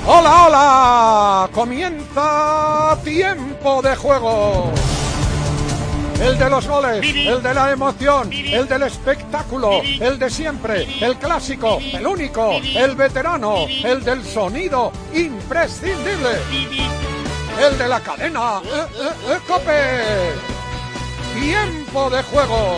¡Hola, hola! Comienza Tiempo de Juego. El de los goles, el de la emoción, el del espectáculo, el de siempre, el clásico, el único, el veterano, el del sonido imprescindible, el de la cadena COPE. Tiempo de Juego.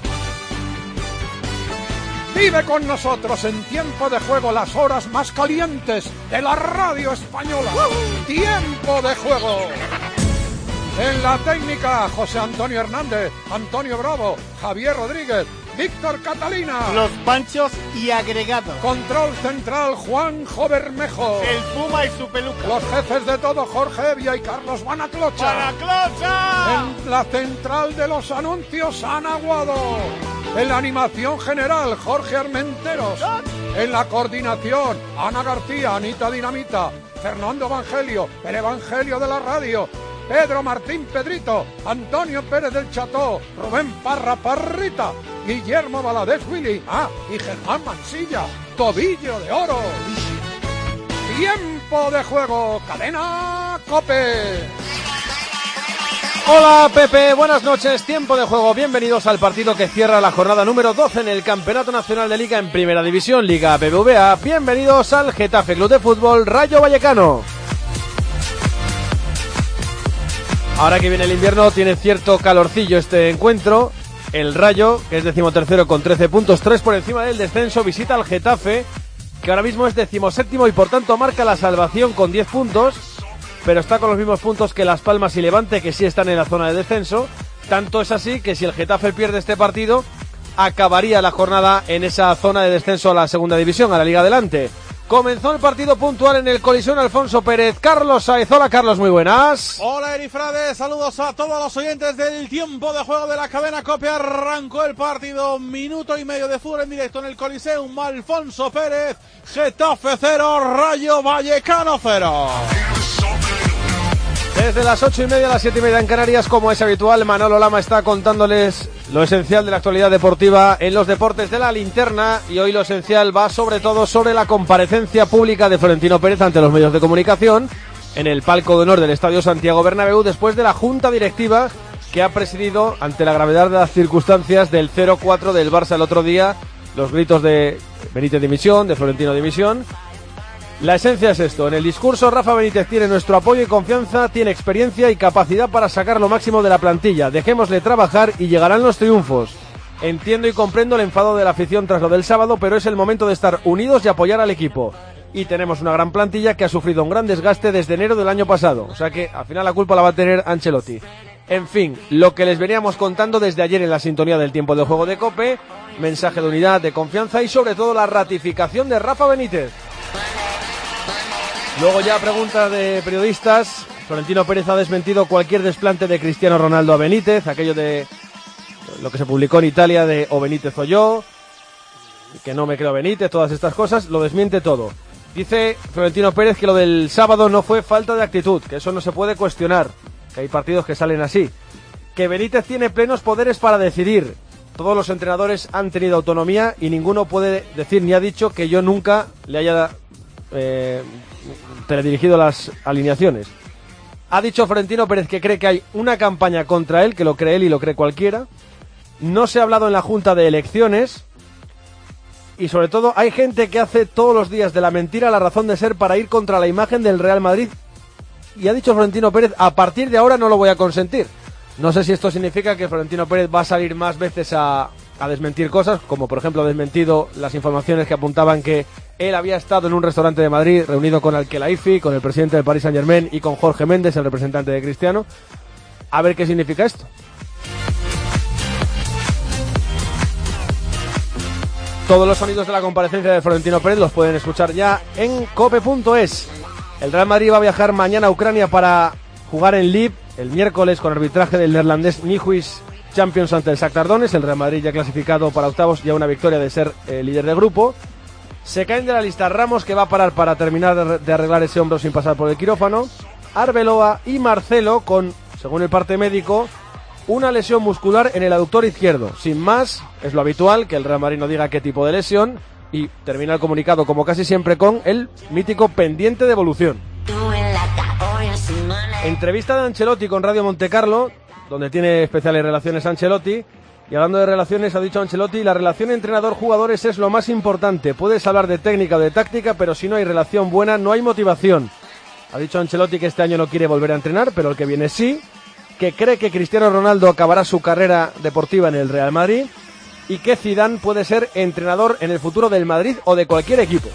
Vive con nosotros en Tiempo de Juego las horas más calientes de la radio española. Tiempo de Juego. En la técnica, José Antonio Hernández, Antonio Bravo, Javier Rodríguez, Víctor Catalina. Los Panchos y agregados. Control central, Juanjo Bermejo. El Puma y su peluca. Los jefes de todo, Jorge Evia y Carlos Banaclocha. ¡Banaclocha! En la central de los anuncios, Ana Guado. En la animación general, Jorge Armenteros. En la coordinación, Ana García, Anita Dinamita, Fernando Evangelio, el Evangelio de la radio, Pedro Martín Pedrito, Antonio Pérez del Cható, Rubén Parra Parrita, Guillermo Valadez Willy, y Germán Mansilla, Tobillo de Oro. Tiempo de Juego, cadena COPE. Hola Pepe, buenas noches, Tiempo de Juego, bienvenidos al partido que cierra la jornada número 12 en el Campeonato Nacional de Liga en Primera División, Liga BBVA. Bienvenidos al Getafe Club de Fútbol Rayo Vallecano. Ahora que viene el invierno tiene cierto calorcillo este encuentro. El Rayo, que es 13º con 13 puntos, 3 por encima del descenso, visita al Getafe, que ahora mismo es 17º y por tanto marca la salvación con 10 puntos, pero está con los mismos puntos que Las Palmas y Levante, que sí están en la zona de descenso. Tanto es así que si el Getafe pierde este partido, acabaría la jornada en esa zona de descenso a la segunda división, a la Liga Adelante. Comenzó el partido puntual en el Coliseo Alfonso Pérez. Carlos Sáez. Hola Carlos, muy buenas. Hola Erifrade, saludos a todos los oyentes del Tiempo de Juego de la cadena COPE. Arrancó el partido, minuto y medio de fútbol en directo en el Coliseo Alfonso Pérez. Getafe 0, Rayo Vallecano 0. Desde las 8:30 a las 7:30 en Canarias, como es habitual, Manolo Lama está contándoles lo esencial de la actualidad deportiva en los deportes de la linterna, y hoy lo esencial va sobre todo sobre la comparecencia pública de Florentino Pérez ante los medios de comunicación en el palco de honor del Estadio Santiago Bernabéu después de la junta directiva que ha presidido ante la gravedad de las circunstancias del 0-4 del Barça el otro día, los gritos de Benítez dimisión, de Florentino dimisión. La esencia es esto: en el discurso Rafa Benítez tiene nuestro apoyo y confianza, tiene experiencia y capacidad para sacar lo máximo de la plantilla, dejémosle trabajar y llegarán los triunfos. Entiendo y comprendo el enfado de la afición tras lo del sábado, pero es el momento de estar unidos y apoyar al equipo. Y tenemos una gran plantilla que ha sufrido un gran desgaste desde enero del año pasado, o sea que al final la culpa la va a tener Ancelotti. En fin, lo que les veníamos contando desde ayer en la sintonía del Tiempo de Juego de COPE, mensaje de unidad, de confianza y sobre todo la ratificación de Rafa Benítez. Luego ya preguntas de periodistas. Florentino Pérez ha desmentido cualquier desplante de Cristiano Ronaldo a Benítez, aquello de lo que se publicó en Italia de o Benítez o yo, que no me creo Benítez, todas estas cosas, lo desmiente todo. Dice Florentino Pérez que lo del sábado no fue falta de actitud, que eso no se puede cuestionar, que hay partidos que salen así, que Benítez tiene plenos poderes para decidir. Todos los entrenadores han tenido autonomía y ninguno puede decir ni ha dicho que yo nunca le haya teledirigido las alineaciones. Ha dicho Florentino Pérez que cree que hay una campaña contra él, que lo cree él y lo cree cualquiera. No se ha hablado en la Junta de Elecciones. Y sobre todo hay gente que hace todos los días de la mentira la razón de ser para ir contra la imagen del Real Madrid. Y ha dicho Florentino Pérez, a partir de ahora no lo voy a consentir. No sé si esto significa que Florentino Pérez va a salir más veces a desmentir cosas, como por ejemplo ha desmentido las informaciones que apuntaban que él había estado en un restaurante de Madrid reunido con Al-Khelaifi, con el presidente del Paris Saint-Germain y con Jorge Méndez, el representante de Cristiano. A ver qué significa esto. Todos los sonidos de la comparecencia de Florentino Pérez los pueden escuchar ya en cope.es. El Real Madrid va a viajar mañana a Ucrania para jugar en Lviv el miércoles con arbitraje del neerlandés Nijhuis Champions ante el Shakhtar Donetsk. El Real Madrid ya clasificado para octavos, ya una victoria de ser líder de grupo. Se caen de la lista Ramos, que va a parar para terminar de arreglar ese hombro sin pasar por el quirófano, Arbeloa y Marcelo con, según el parte médico, una lesión muscular en el aductor izquierdo. Sin más, es lo habitual que el Real Madrid no diga qué tipo de lesión. Y termina el comunicado, como casi siempre, con el mítico pendiente de evolución. Entrevista de Ancelotti con Radio Montecarlo, donde tiene especiales relaciones Ancelotti. Y hablando de relaciones, ha dicho Ancelotti, la relación entrenador-jugadores es lo más importante. Puedes hablar de técnica o de táctica, pero si no hay relación buena, no hay motivación. Ha dicho Ancelotti que este año no quiere volver a entrenar, pero el que viene sí. Que cree que Cristiano Ronaldo acabará su carrera deportiva en el Real Madrid. Y que Zidane puede ser entrenador en el futuro del Madrid o de cualquier equipo.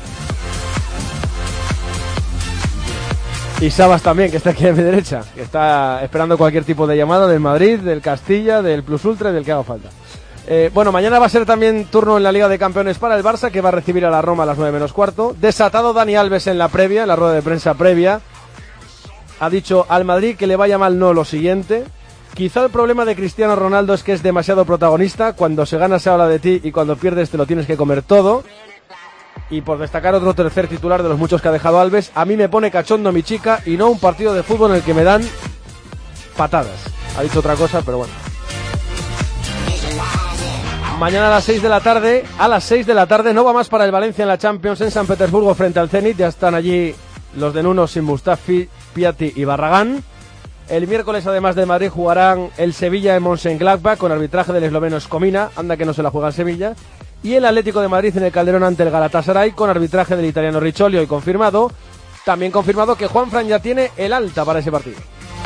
Y Sabas también, que está aquí a mi derecha, que está esperando cualquier tipo de llamada del Madrid, del Castilla, del Plus Ultra y del que haga falta. Bueno, mañana va a ser también turno en la Liga de Campeones para el Barça, que va a recibir a la Roma a las 9 menos cuarto. Desatado Dani Alves en la previa, en la rueda de prensa previa. Ha dicho al Madrid que le vaya mal no lo siguiente. Quizá el problema de Cristiano Ronaldo es que es demasiado protagonista. Cuando se gana se habla de ti y cuando pierdes te lo tienes que comer todo. Y por destacar otro tercer titular de los muchos que ha dejado Alves, a mí me pone cachondo mi chica y no un partido de fútbol en el que me dan patadas. Ha dicho otra cosa, pero bueno. Mañana a las 6 de la tarde, no va más para el Valencia en la Champions en San Petersburgo frente al Zenit. Ya están allí los de Nuno sin Mustafi, Piatti y Barragán. El miércoles, además de Madrid, jugarán el Sevilla en Mönchengladbach con arbitraje del esloveno Skomina, anda que no se la juega en Sevilla. Y el Atlético de Madrid en el Calderón ante el Galatasaray con arbitraje del italiano Ricciolio y confirmado. También confirmado que Juanfran ya tiene el alta para ese partido.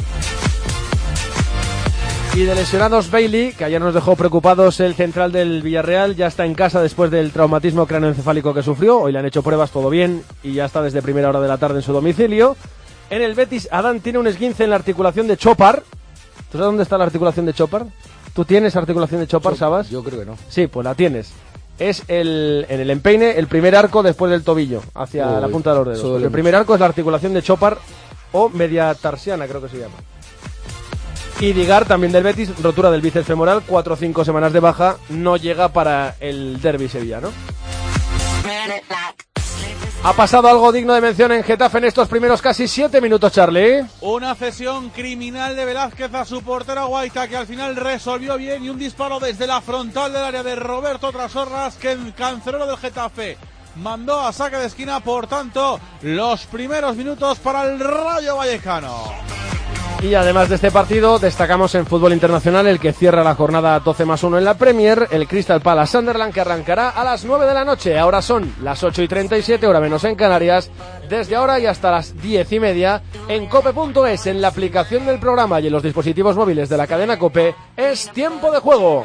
Y de lesionados, Bailey, que ayer nos dejó preocupados, el central del Villarreal, ya está en casa después del traumatismo cráneoencefálico que sufrió. Hoy le han hecho pruebas, todo bien, y ya está desde primera hora de la tarde en su domicilio. En el Betis, Adán tiene un esguince en la articulación de Chopar. ¿Tú sabes dónde está la articulación de Chopar? ¿Tú tienes articulación de Chopar, Sabas? Yo creo que no. Sí, pues la tienes. Es en el empeine, el primer arco después del tobillo, hacia la punta de los dedos. El primer arco es la articulación de Chopar o media tarsiana, creo que se llama. Y Digar, también del Betis, rotura del bíceps femoral, 4 o 5 semanas de baja, no llega para el derbi sevillano. Ha pasado algo digno de mención en Getafe en estos primeros casi 7 minutos, Charlie. Una cesión criminal de Velázquez a su portero Guaita, que al final resolvió bien, y un disparo desde la frontal del área de Roberto Trasorras, que el cancerbero del Getafe mandó a saque de esquina. Por tanto, los primeros minutos para el Rayo Vallecano. Y además de este partido, destacamos en fútbol internacional el que cierra la jornada 12+1 en la Premier, el Crystal Palace Sunderland, que arrancará a las 9 de la noche. Ahora son las 8:37, hora menos en Canarias. Desde ahora y hasta las 10:30 en cope.es, en la aplicación del programa y en los dispositivos móviles de la cadena COPE, es tiempo de juego.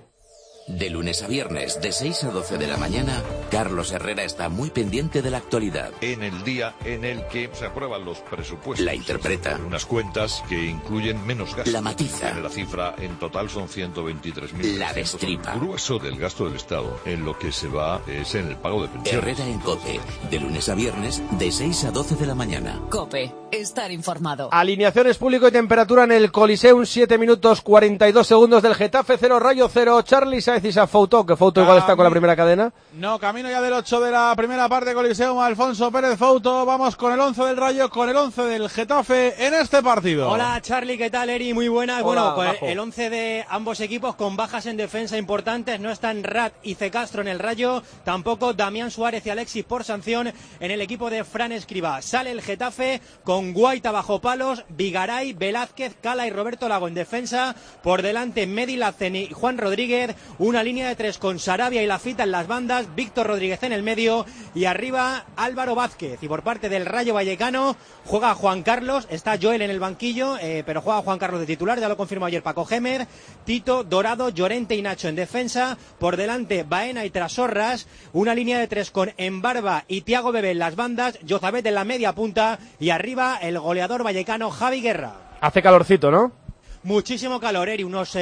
De lunes a viernes, de 6 a 12 de la mañana, Carlos Herrera está muy pendiente de la actualidad. En el día en el que se aprueban los presupuestos. La interpreta. Unas cuentas que incluyen menos gastos. La matiza. La cifra en total son 123.000. La destripa. El grueso del gasto del Estado en lo que se va es en el pago de pensiones. Herrera en COPE, de lunes a viernes, de 6 a 12 de la mañana. COPE, estar informado. Alineaciones, público y temperatura en el Coliseum, 7 minutos 42 segundos del Getafe, 0 Rayo 0. Charly Sáez y Fouto, que Fouto igual está con la primera cadena. No, camino ya del 8 de la primera parte, Coliseum, Alfonso Pérez Fouto. Vamos con el 11 del Rayo, con el 11 del Getafe en este partido. Hola Charly, ¿qué tal, Eri? Muy buenas. Hola, bueno, con el 11 de ambos equipos con bajas en defensa importantes. No están Rat y C. Castro en el Rayo, tampoco Damián Suárez y Alexis por sanción en el equipo de Fran Escribá. Sale el Getafe con Guaita bajo palos, Vigaray, Velázquez, Cala y Roberto Lago en defensa. Por delante Medi Laceni y Juan Rodríguez. Una línea de 3 con Sarabia y Lafita en las bandas, Víctor Rodríguez en el medio y arriba Álvaro Vázquez. Y por parte del Rayo Vallecano juega Juan Carlos, está Joel en el banquillo, pero juega Juan Carlos de titular, ya lo confirmó ayer Paco Gémer. Tito, Dorado, Llorente y Nacho en defensa. Por delante Baena y Trasorras. Una línea de 3 con Embarba y Thiago Bebé en las bandas, Jozabet en la media punta y arriba el goleador vallecano Javi Guerra. Hace calorcito, ¿no? Muchísimo calor, Eri, unos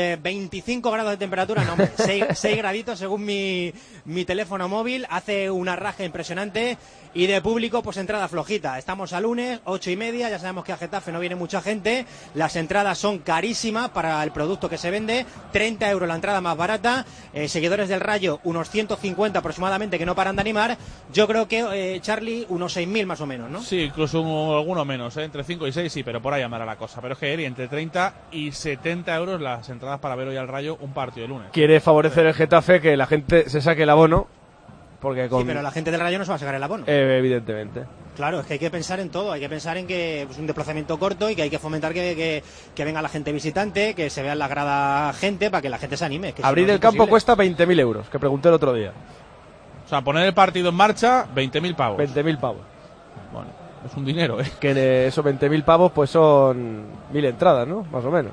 25 grados de temperatura, no, 6 graditos según mi teléfono móvil. Hace una raja impresionante y de público pues entrada flojita. Estamos a lunes, 8:30, ya sabemos que a Getafe no viene mucha gente. Las entradas son carísimas para el producto que se vende, 30 euros la entrada más barata. Seguidores del Rayo, unos 150 aproximadamente que no paran de animar. Yo creo que, Charly, unos 6.000 más o menos, ¿no? Sí, incluso alguno menos, entre 5 y 6, sí, pero por ahí andará la cosa. Pero es que, Eri, entre 30 y 70 euros las entradas para ver hoy al Rayo un partido de lunes. Quiere favorecer el Getafe que la gente se saque el abono Porque Sí, pero la gente del Rayo no se va a sacar el abono. Evidentemente. Claro, es que hay que pensar en todo, hay que pensar en que es un desplazamiento corto y que hay que fomentar que venga la gente visitante, que se vea en la grada gente para que la gente se anime. Que Abrir si no, el campo cuesta 20.000 euros, que pregunté el otro día. O sea, poner el partido en marcha, 20.000 pavos. 20.000 pavos. Bueno, es un dinero, ¿eh? Que esos 20.000 pavos pues son 1.000 entradas, ¿no? Más o menos.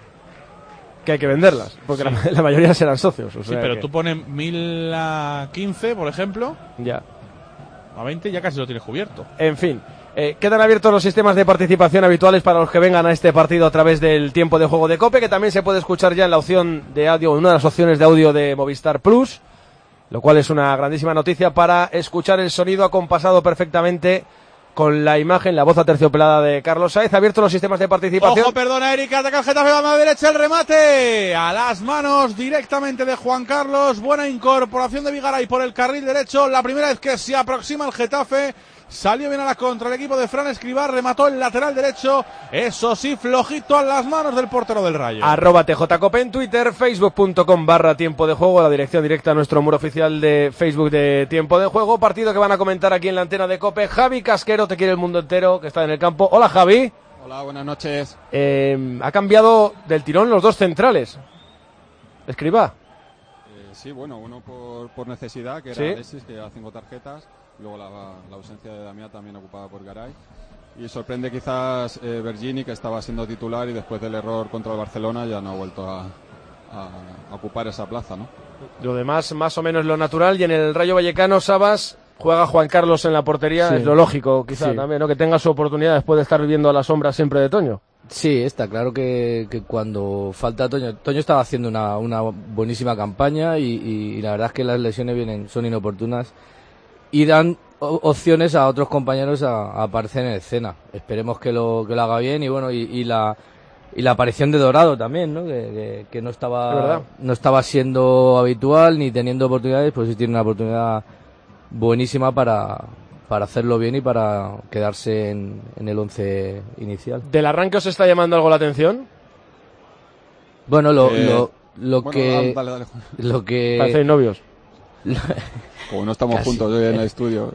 Que hay que venderlas, porque Sí. la mayoría serán socios. O Sí, sea pero que... tú pones 1.000 a 15, por ejemplo, Ya. a 20 ya casi lo tienes cubierto. En fin, quedan abiertos los sistemas de participación habituales para los que vengan a este partido a través del tiempo de juego de COPE, que también se puede escuchar ya en la opción de audio, una de las opciones de audio de Movistar Plus, lo cual es una grandísima noticia para escuchar el sonido acompasado perfectamente con la imagen, la voz aterciopelada de Carlos Saez. Abiertos los sistemas de participación. Ojo, perdona, Eric, ataca el Getafe, va a la derecha, el remate a las manos directamente de Juan Carlos. Buena incorporación de Vigaray por el carril derecho. La primera vez que se aproxima el Getafe. Salió bien a la contra el equipo de Fran Escribá, remató el lateral derecho, eso sí, flojito a las manos del portero del Rayo. @TJCope en Twitter, facebook.com/tiempo de juego, la dirección directa a nuestro muro oficial de Facebook de Tiempo de Juego. Partido que van a comentar aquí en la antena de COPE. Javi Casquero, te quiere el mundo entero, que está en el campo. Hola, Javi. Hola, buenas noches. Ha cambiado del tirón los dos centrales. Escribá. Sí, bueno, uno por necesidad, que era ¿Sí? Alexis, que lleva 5 tarjetas. Luego la ausencia de Damián, también ocupada por Garay. Y sorprende quizás Bergini, que estaba siendo titular y después del error contra el Barcelona ya no ha vuelto a ocupar esa plaza, ¿no? Lo demás, más o menos lo natural. Y en el Rayo Vallecano, Sabas, juega Juan Carlos en la portería. Sí. Es lo lógico, quizá Sí. también, ¿no? Que tenga su oportunidad después de estar viviendo a la sombra siempre de Toño. Sí, está claro que cuando falta Toño estaba haciendo una buenísima campaña y la verdad es que las lesiones son inoportunas y dan opciones a otros compañeros a aparecer en escena. Esperemos que lo haga bien y bueno, y la aparición de Dorado también, ¿no? Que no estaba siendo habitual ni teniendo oportunidades, pues sí tiene una oportunidad buenísima para hacerlo bien y para quedarse en el 11 inicial. ¿Del arranque os está llamando algo la atención? Bueno, lo bueno, que... dale, Juan. Lo que... Parecéis novios. Como no estamos Casi. juntos hoy en el estudio.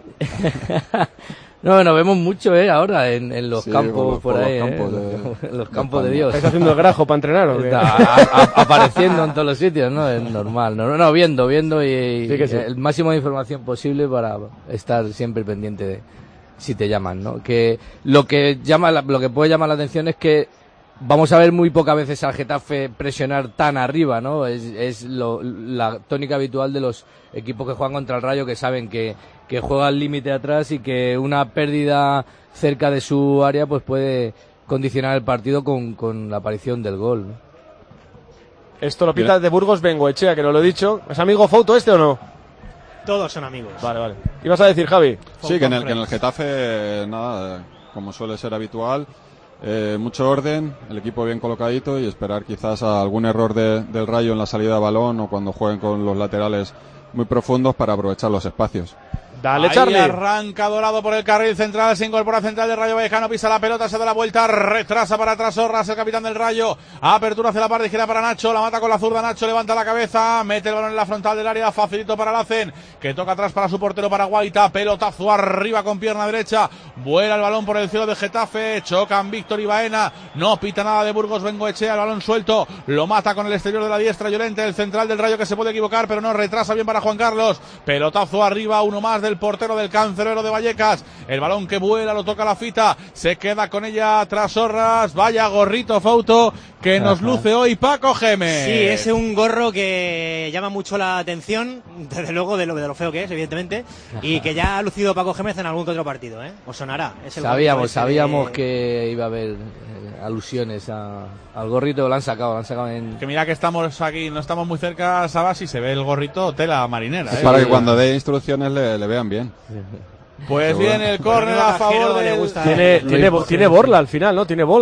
No, nos vemos mucho ahora en los Sí, campos por los ahí, campos en los campos de Dios. ¿Estáis haciendo el grajo para entrenar o qué? Está apareciendo en todos los sitios, ¿no? Es normal. No, viendo y Sí que sí. el máximo de información posible para estar siempre pendiente de si te llaman, ¿no? Que lo que puede llamar la atención es que vamos a ver muy pocas veces al Getafe presionar tan arriba, ¿no? Es la tónica habitual de los equipos que juegan contra el Rayo, que saben que juega al límite atrás y que una pérdida cerca de su área pues puede condicionar el partido con la aparición del gol, ¿no? Esto lo pita de Burgos Bengoechea, que no lo he dicho. ¿Es amigo Fouto este o no? Todos son amigos. Vale. ¿Qué ibas a decir, Javi? Sí, que en el Getafe, nada, como suele ser habitual, mucho orden, el equipo bien colocadito y esperar quizás a algún error del Rayo en la salida de balón o cuando jueguen con los laterales muy profundos para aprovechar los espacios. Dale, Ahí Charlie. arranca Dorado por el carril central, se incorpora central del Rayo Vallecano, pisa la pelota, se da la vuelta, retrasa para atrás Orras, el capitán del Rayo, apertura hacia la parte izquierda para Nacho, la mata con la zurda, Nacho levanta la cabeza, mete el balón en la frontal del área, facilito para Lacen, que toca atrás para su portero Paraguaita, pelotazo arriba con pierna derecha, vuela el balón por el cielo de Getafe, chocan Víctor y Baena, no pita nada de Burgos Bengoechea, el balón suelto, lo mata con el exterior de la diestra Llorente, el central del Rayo que se puede equivocar, pero no, retrasa bien para Juan Carlos, pelotazo arriba, uno más del portero del Cancerbero de Vallecas, el balón que vuela, lo toca la fita, se queda con ella tras Orras, vaya gorrito Fouto que nos luce hoy Paco Gémez. Sí, es un gorro que llama mucho la atención, desde luego de lo feo que es, evidentemente, y que ya ha lucido Paco Gémez en algún que otro partido, ¿eh? Os sonará. Es el Sabíamos que iba a haber alusiones al gorrito, lo han sacado en... Que mira que estamos aquí, no estamos muy cerca, Sabas, y se ve el gorrito tela marinera. Es para que cuando dé instrucciones le vean bien. Pues Seguro. bien, el córner a favor le del... gusta. Tiene borla al final, ¿no? Tiene bola.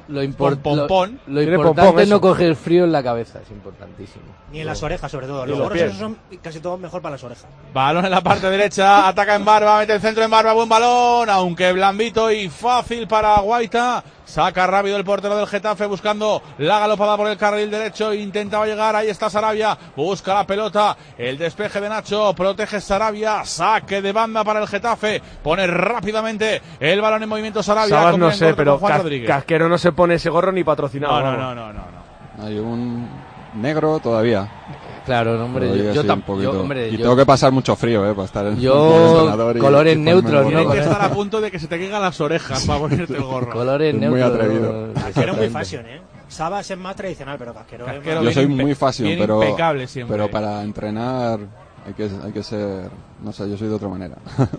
Lo pompón. Lo Tiene importante pompón, es no eso. coger frío en la cabeza, es importantísimo. Ni en las orejas, sobre todo. Ni Los los gorros pies. esos son casi todo mejor para las orejas. Balón en la parte derecha, ataca en Barba, mete el centro en Barba, buen balón, aunque blandito y fácil para Guaita. Saca rápido el portero del Getafe buscando la galopada por el carril derecho, intentaba llegar, ahí está Sarabia, busca la pelota, el despeje de Nacho, protege Sarabia, saque de banda para el Getafe, pone rápidamente el balón en movimiento Sarabia. Sabas, no combina en sé, corto pero con Juan Rodríguez. Casquero no se pone ese gorro ni patrocinado. No. Hay un negro todavía. Claro, no, hombre, Todavía yo sí, un poquito. hombre, y tengo que pasar mucho frío, para estar en yo entrenador y colores ponerme neutros, el ¿no? gorro. Tienes que estar a punto de que se te caigan las orejas para ponerte el gorro. Colores Es muy neutros. atrevido. Casquero es muy fashion, ¿eh? Sabas es más tradicional, pero Casquero es Casquero más... Yo soy bien muy fashion, bien pero impecable siempre. pero para entrenar hay que ser, no sé, yo soy de otra manera.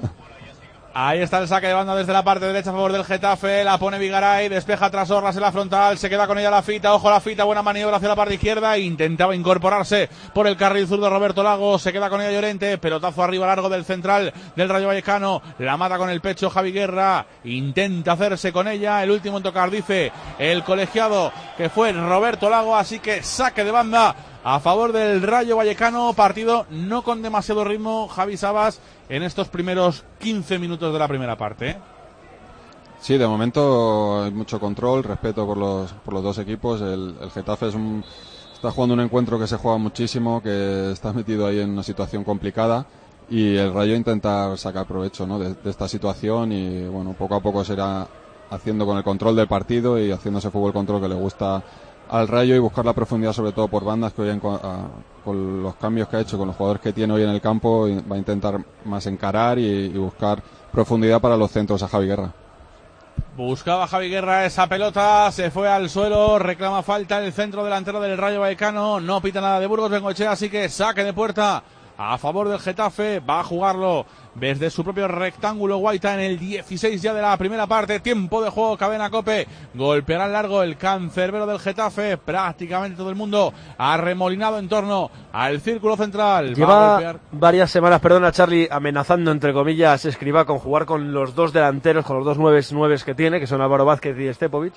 Ahí está el saque de banda desde la parte derecha a favor del Getafe, la pone Vigaray, despeja tras Orras en la frontal, se queda con ella la Fita, ojo la Fita, buena maniobra hacia la parte izquierda, intentaba incorporarse por el carril zurdo Roberto Lago, se queda con ella Llorente, pelotazo arriba largo del central del Rayo Vallecano, la mata con el pecho Javi Guerra, intenta hacerse con ella, el último en tocar, dice el colegiado que fue Roberto Lago, así que saque de banda a favor del Rayo Vallecano, partido no con demasiado ritmo, Javi Sabas, en estos primeros 15 minutos de la primera parte. Sí, de momento hay mucho control, respeto por los dos equipos. El Getafe está jugando un encuentro que se juega muchísimo, que está metido ahí en una situación complicada, y el Rayo intenta sacar provecho, ¿no?, de esta situación, y bueno, poco a poco se irá haciendo con el control del partido y haciendo ese fútbol control que le gusta al Rayo, y buscar la profundidad sobre todo por bandas, que hoy con los cambios que ha hecho, con los jugadores que tiene hoy en el campo, va a intentar más encarar y buscar profundidad para los centros a Javi Guerra. Buscaba Javi Guerra esa pelota, se fue al suelo, reclama falta el centro delantero del Rayo Vallecano, no pita nada de Burgos Bengoechea, así que saque de puerta a favor del Getafe, va a jugarlo desde su propio rectángulo Guaita en el 16 ya de la primera parte, tiempo de juego, Cadena COPE, golpeará en largo el cancerbero del Getafe, prácticamente todo el mundo arremolinado en torno al círculo central. Lleva varias semanas, perdona Charlie, amenazando entre comillas Escribá con jugar con los dos delanteros, con los dos nueves que tiene, que son Álvaro Vázquez y Stepovic,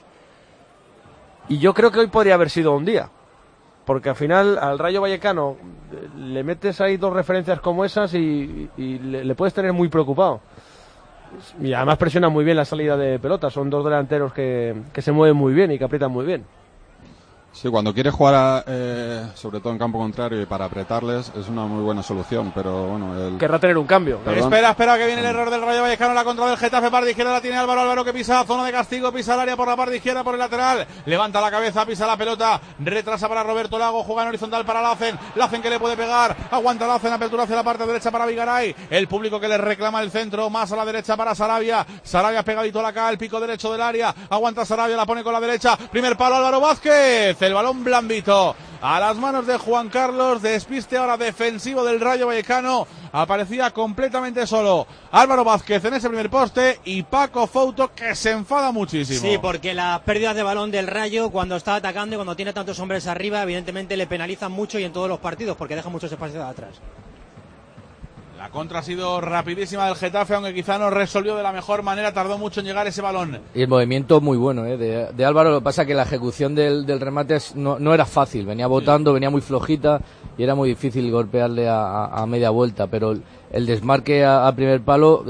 y yo creo que hoy podría haber sido un día. Porque al final al Rayo Vallecano le metes ahí dos referencias como esas y le puedes tener muy preocupado. Y además presiona muy bien la salida de pelota. Son dos delanteros que se mueven muy bien y que aprietan muy bien. Sí, cuando quiere jugar sobre todo en campo contrario y para apretarles es una muy buena solución, pero bueno... Querrá tener un cambio. Espera, que viene el error del Rayo Vallecano, la contra del Getafe, parte izquierda la tiene Álvaro que pisa, zona de castigo, pisa el área por la parte izquierda, por el lateral, levanta la cabeza, pisa la pelota, retrasa para Roberto Lago, juega en horizontal para Lacen que le puede pegar, aguanta Lacen, apertura hacia la parte derecha para Vigaray, el público que le reclama el centro, más a la derecha para Sarabia pegadito a la cara, el pico derecho del área, aguanta Sarabia, la pone con la derecha, primer palo Álvaro Vázquez, el balón blandito a las manos de Juan Carlos, despiste ahora defensivo del Rayo Vallecano, aparecía completamente solo Álvaro Vázquez en ese primer poste y Paco Fouto, que se enfada muchísimo. Sí, porque las pérdidas de balón del Rayo cuando está atacando y cuando tiene tantos hombres arriba, evidentemente le penalizan mucho y en todos los partidos porque deja muchos espacios de atrás. La contra ha sido rapidísima del Getafe, aunque quizá no resolvió de la mejor manera, tardó mucho en llegar ese balón. Y el movimiento muy bueno de Álvaro, lo que pasa es que la ejecución del remate no era fácil, venía botando, venía muy flojita y era muy difícil golpearle a media vuelta, pero el desmarque a primer palo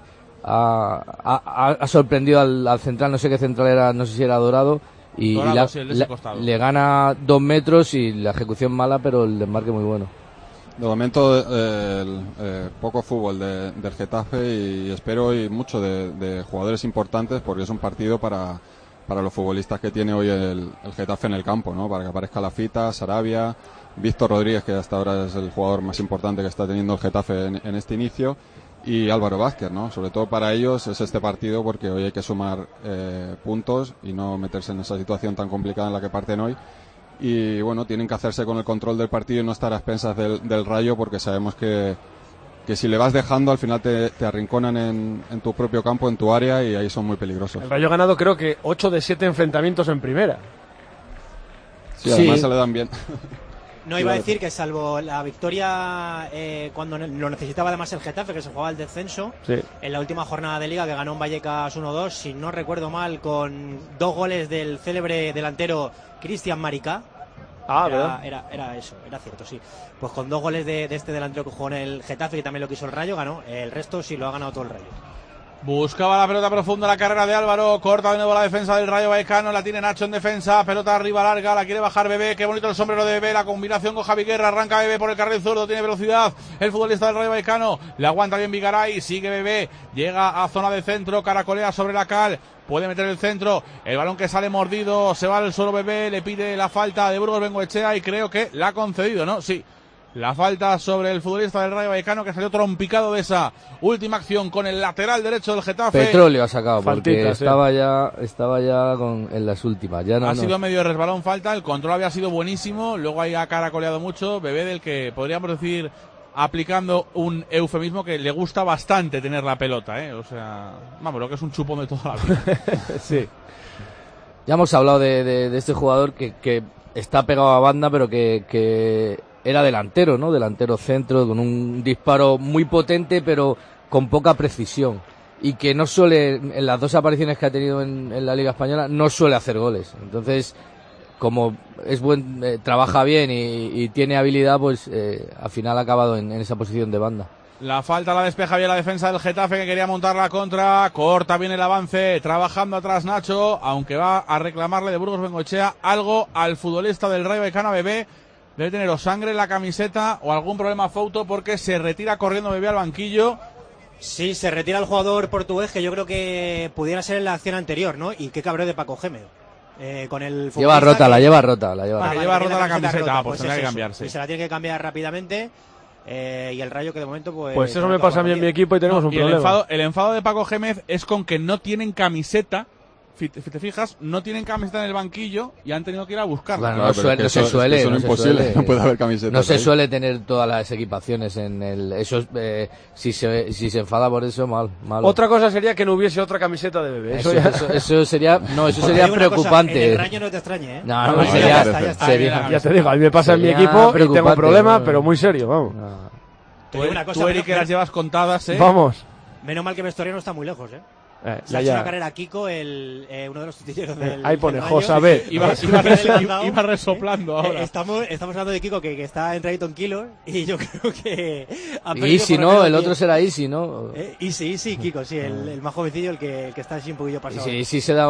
ha sorprendido al central, no sé qué central era, no sé si era Dorado, y le gana 2 metros y la ejecución mala, pero el desmarque muy bueno. De momento poco fútbol del Getafe y espero hoy mucho de jugadores importantes, porque es un partido para los futbolistas que tiene hoy el Getafe en el campo, ¿no? Para que aparezca la Fita, Sarabia, Víctor Rodríguez, que hasta ahora es el jugador más importante que está teniendo el Getafe en este inicio, y Álvaro Vázquez, ¿no? Sobre todo para ellos es este partido, porque hoy hay que sumar puntos y no meterse en esa situación tan complicada en la que parten hoy. Y bueno, tienen que hacerse con el control del partido y no estar a expensas del Rayo, porque sabemos que si le vas dejando al final te arrinconan en tu propio campo, en tu área, y ahí son muy peligrosos. El Rayo ha ganado creo que 8 de 7 enfrentamientos en primera. Sí, además se le dan bien. No iba a decir que salvo la victoria cuando lo necesitaba además el Getafe, que se jugaba el descenso, sí, en la última jornada de Liga, que ganó en Vallecas 1-2, si no recuerdo mal, con 2 goles del célebre delantero Cristian Maricá. Era eso, era cierto, sí. Pues con 2 goles de este delantero que jugó en el Getafe, que también lo quiso el Rayo, ganó. El resto sí lo ha ganado todo el Rayo. Buscaba la pelota profunda, la carrera de Álvaro, corta de nuevo la defensa del Rayo Vallecano, la tiene Nacho en defensa, pelota arriba larga, la quiere bajar Bebé, qué bonito el sombrero de Bebé, la combinación con Javi Guerra, arranca Bebé por el carril zurdo, tiene velocidad, el futbolista del Rayo Vallecano, le aguanta bien Vigaray, sigue Bebé, llega a zona de centro, caracolea sobre la cal, puede meter el centro, el balón que sale mordido, se va al suelo Bebé, le pide la falta de Burgos Bengoechea y creo que la ha concedido, ¿no? Sí. La falta sobre el futbolista del Rayo Vallecano, que salió trompicado de esa última acción con el lateral derecho del Getafe. Petróleo ha sacado, porque Faltita, estaba ya en las últimas. Ya ha sido medio resbalón, falta, el control había sido buenísimo, luego ahí ha caracoleado mucho, Bebé, del que podríamos decir, aplicando un eufemismo, que le gusta bastante tener la pelota, o sea, vamos, lo que es un chupón de toda la vida. Sí. Ya hemos hablado de este jugador que está pegado a banda, pero que era delantero, ¿no? Delantero centro, con un disparo muy potente, pero con poca precisión. Y que no suele, en las 2 apariciones que ha tenido en la Liga Española, no suele hacer goles. Entonces, como es trabaja bien y tiene habilidad, pues al final ha acabado en esa posición de banda. La falta la despeja bien la defensa del Getafe, que quería montar la contra, corta bien el avance, trabajando atrás Nacho, aunque va a reclamarle de Burgos Bengoechea algo al futbolista del Rayo Vallecano, Bebé. Debe tener o sangre en la camiseta o algún problema Fouto, porque se retira corriendo Bebé al banquillo. Sí, se retira el jugador portugués, que yo creo que pudiera ser en la acción anterior, ¿no? Y qué cabreo de Paco Gémez. Con el lleva rota la camiseta, pues tendrá que cambiarse. Y se la tiene que cambiar rápidamente. Y el Rayo, que de momento pues eso me pasa a mí en mi equipo y tenemos un problema. El enfado de Paco Gémez es con que no tienen camiseta. Si te fijas, no tienen camiseta en el banquillo y han tenido que ir a buscarla. Bueno, no se suele. No puede haber camiseta. No se suele tener todas las equipaciones en el. Eso si se enfada por eso, mal. Otra cosa sería que no hubiese otra camiseta de Bebé. Eso sería preocupante. En el Rayo no te extrañe, ¿eh? No, ya te digo, a mí me pasa en mi equipo y tengo un problema, pero muy serio, vamos. Tú, Eric, que las llevas contadas, ¿eh? Vamos. Menos mal que Vestoriano está muy lejos, ¿eh? Se ha hecho una carrera a Kiko, uno de los tuiteros del ahí pone Josabé. Iba resoplando ahora. Estamos hablando de Kiko, que está en Trayton Kilo, y yo creo que... Easy, ¿no? El otro será Easy, ¿no? Easy, Kiko, sí, el más jovencillo, el que está así un poquillo pasado. Sí, si se da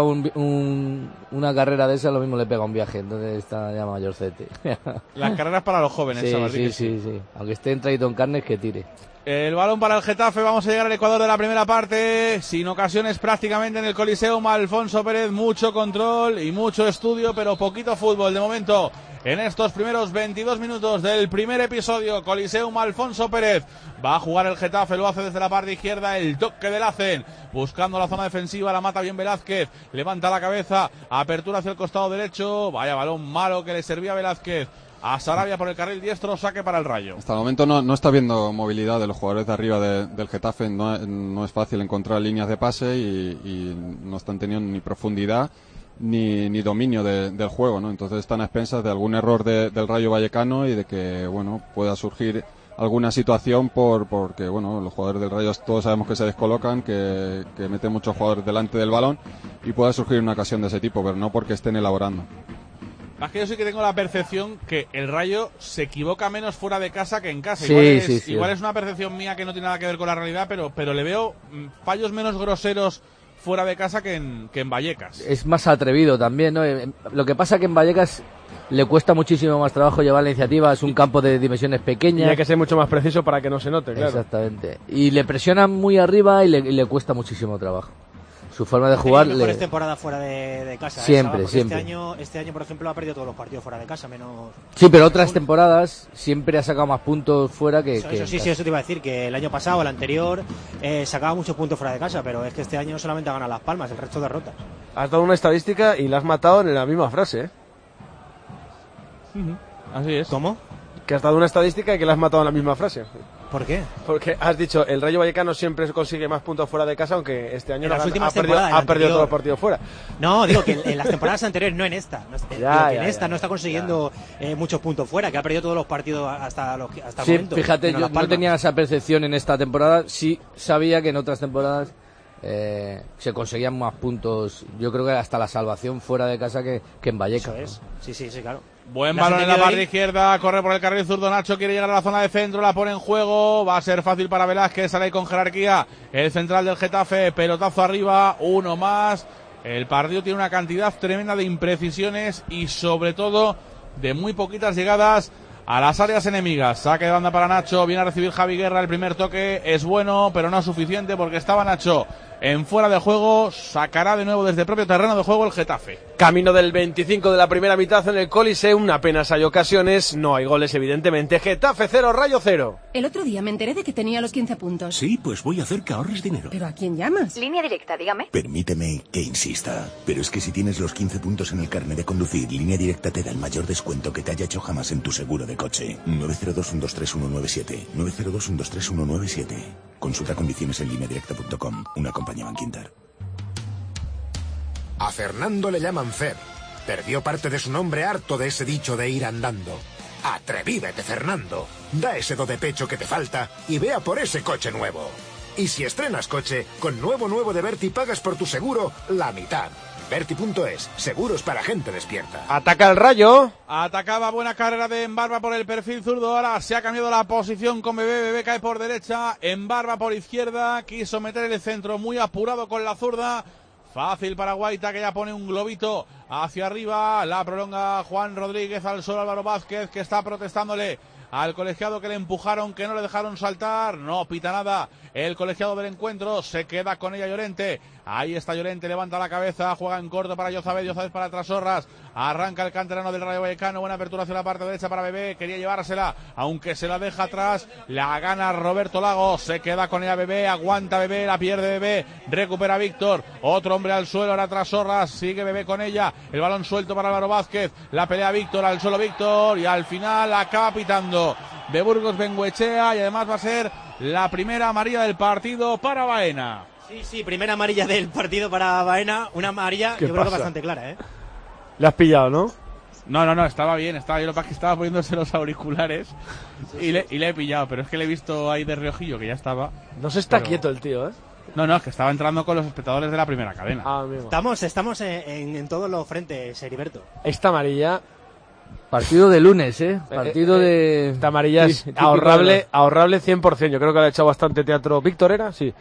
una carrera de esa, lo mismo le pega un viaje, entonces está ya mayorcete. Las carreras para los jóvenes, sí. Aunque esté en Trayton Carnes, que tire. El balón para el Getafe, vamos a llegar al Ecuador de la primera parte, sin ocasiones prácticamente en el Coliseum. Alfonso Pérez, mucho control y mucho estudio, pero poquito fútbol de momento en estos primeros 22 minutos del primer episodio. Coliseum, Alfonso Pérez, va a jugar el Getafe, lo hace desde la parte izquierda, el toque del Hacen, buscando la zona defensiva, la mata bien Velázquez, levanta la cabeza, apertura hacia el costado derecho, vaya balón malo que le servía a Velázquez. A Sarabia por el carril diestro, saque para el Rayo. Hasta el momento no está viendo movilidad de los jugadores de arriba del Getafe, no es fácil encontrar líneas de pase y no están teniendo ni profundidad ni dominio del juego, ¿no? Entonces están a expensas de algún error del Rayo Vallecano y de que, bueno, pueda surgir alguna situación porque, bueno, los jugadores del Rayo todos sabemos que se descolocan, que meten muchos jugadores delante del balón y pueda surgir una ocasión de ese tipo, pero no porque estén elaborando. Más que yo sí que tengo la percepción que el Rayo se equivoca menos fuera de casa que en casa. Sí, igual es una percepción mía que no tiene nada que ver con la realidad, pero le veo fallos menos groseros fuera de casa que en Vallecas. Es más atrevido también, ¿no? Lo que pasa que en Vallecas le cuesta muchísimo más trabajo llevar la iniciativa, es un campo de dimensiones pequeñas. Y hay que ser mucho más preciso para que no se note, claro. Exactamente. Y le presionan muy arriba y le cuesta muchísimo trabajo. Su forma de jugar. Mejores temporadas fuera de casa. Siempre. Este año, por ejemplo, ha perdido todos los partidos fuera de casa, menos. Sí, pero otras temporadas siempre ha sacado más puntos fuera que. Eso te iba a decir, que el año pasado, el anterior, sacaba muchos puntos fuera de casa, pero es que este año solamente ha ganado Las Palmas, el resto derrotas. Has dado una estadística y la has matado en la misma frase, ¿eh? Así es. ¿Cómo? Que has dado una estadística y que la has matado en la misma frase. ¿Por qué? Porque has dicho, el Rayo Vallecano siempre consigue más puntos fuera de casa, aunque este año En las últimas ha perdido temporadas, todos los partidos fuera. No, digo que en las temporadas anteriores, no en esta. No está consiguiendo muchos puntos fuera, que ha perdido todos los partidos hasta el momento. Fíjate, yo no tenía esa percepción en esta temporada. Sí sabía que en otras temporadas se conseguían más puntos. Yo creo que hasta la salvación fuera de casa que en Vallecas. Eso es. Sí, claro. Buen balón en la parte izquierda, corre por el carril zurdo Nacho, quiere llegar a la zona de centro, la pone en juego, va a ser fácil para Velázquez, sale con jerarquía el central del Getafe, pelotazo arriba, uno más. El partido tiene una cantidad tremenda de imprecisiones y sobre todo de muy poquitas llegadas a las áreas enemigas. Saque de banda para Nacho, viene a recibir Javi Guerra, el primer toque es bueno, pero no es suficiente porque estaba Nacho en fuera de juego, sacará de nuevo desde el propio terreno de juego el Getafe. Camino del 25 de la primera mitad en el Coliseum, apenas hay ocasiones, no hay goles evidentemente. Getafe 0, Rayo 0. El otro día me enteré de que tenía los 15 puntos. Sí, pues voy a hacer que ahorres dinero. ¿Pero a quién llamas? Línea directa, dígame. Permíteme que insista, pero es que si tienes los 15 puntos en el carnet de conducir, Línea Directa te da el mayor descuento que te haya hecho jamás en tu seguro de coche. 902-123-197. 902-123-197. Consulta condiciones en lineadirecta.com. Una compañía Bankinter. A Fernando le llaman Fer. Perdió parte de su nombre harto de ese dicho de ir andando. Atrevívete, Fernando. Da ese do de pecho que te falta y vea por ese coche nuevo. Y si estrenas coche, con nuevo de Berti pagas por tu seguro la mitad. Berti.es, seguros para gente despierta. Ataca el Rayo. Atacaba, buena carrera de Embarba por el perfil zurdo, ahora se ha cambiado la posición con Bebé cae por derecha, Embarba por izquierda, quiso meter el centro muy apurado con la zurda. Fácil para Guaita, que ya pone un globito hacia arriba, la prolonga Juan Rodríguez al suelo Álvaro Vázquez, que está protestándole al colegiado que le empujaron, que no le dejaron saltar, no pita nada el colegiado del encuentro, se queda con ella Llorente, ahí está Llorente, levanta la cabeza, juega en corto para Yozabed para Trasorras, arranca el canterano del Rayo Vallecano, buena apertura hacia la parte derecha para Bebé, quería llevársela, aunque se la deja atrás, la gana Roberto Lago, se queda con ella Bebé, aguanta Bebé, la pierde Bebé, recupera Víctor, otro hombre al suelo, ahora Trasorras, sigue Bebé con ella, el balón suelto para Álvaro Vázquez, la pelea Víctor, al suelo Víctor, y al final acaba pitando de Burgos Bengoechea, y además va a ser la primera amarilla del partido para Baena. Sí, primera amarilla del partido para Baena, una amarilla yo creo que bastante clara, ¿eh? Le has pillado, ¿no? No, estaba bien, yo lo que pasa es que estaba poniéndose los auriculares y le he pillado, pero es que le he visto ahí de reojillo que ya estaba. No se está quieto el tío, ¿eh? No, es que estaba entrando con los espectadores de la primera cadena. Amigo. Estamos en todos los frentes, Heriberto. Esta amarilla... Partido de lunes, Partido de... Esta amarilla es ahorrable 100%. Yo creo que le ha echado bastante teatro. ¿Víctor era? Sí.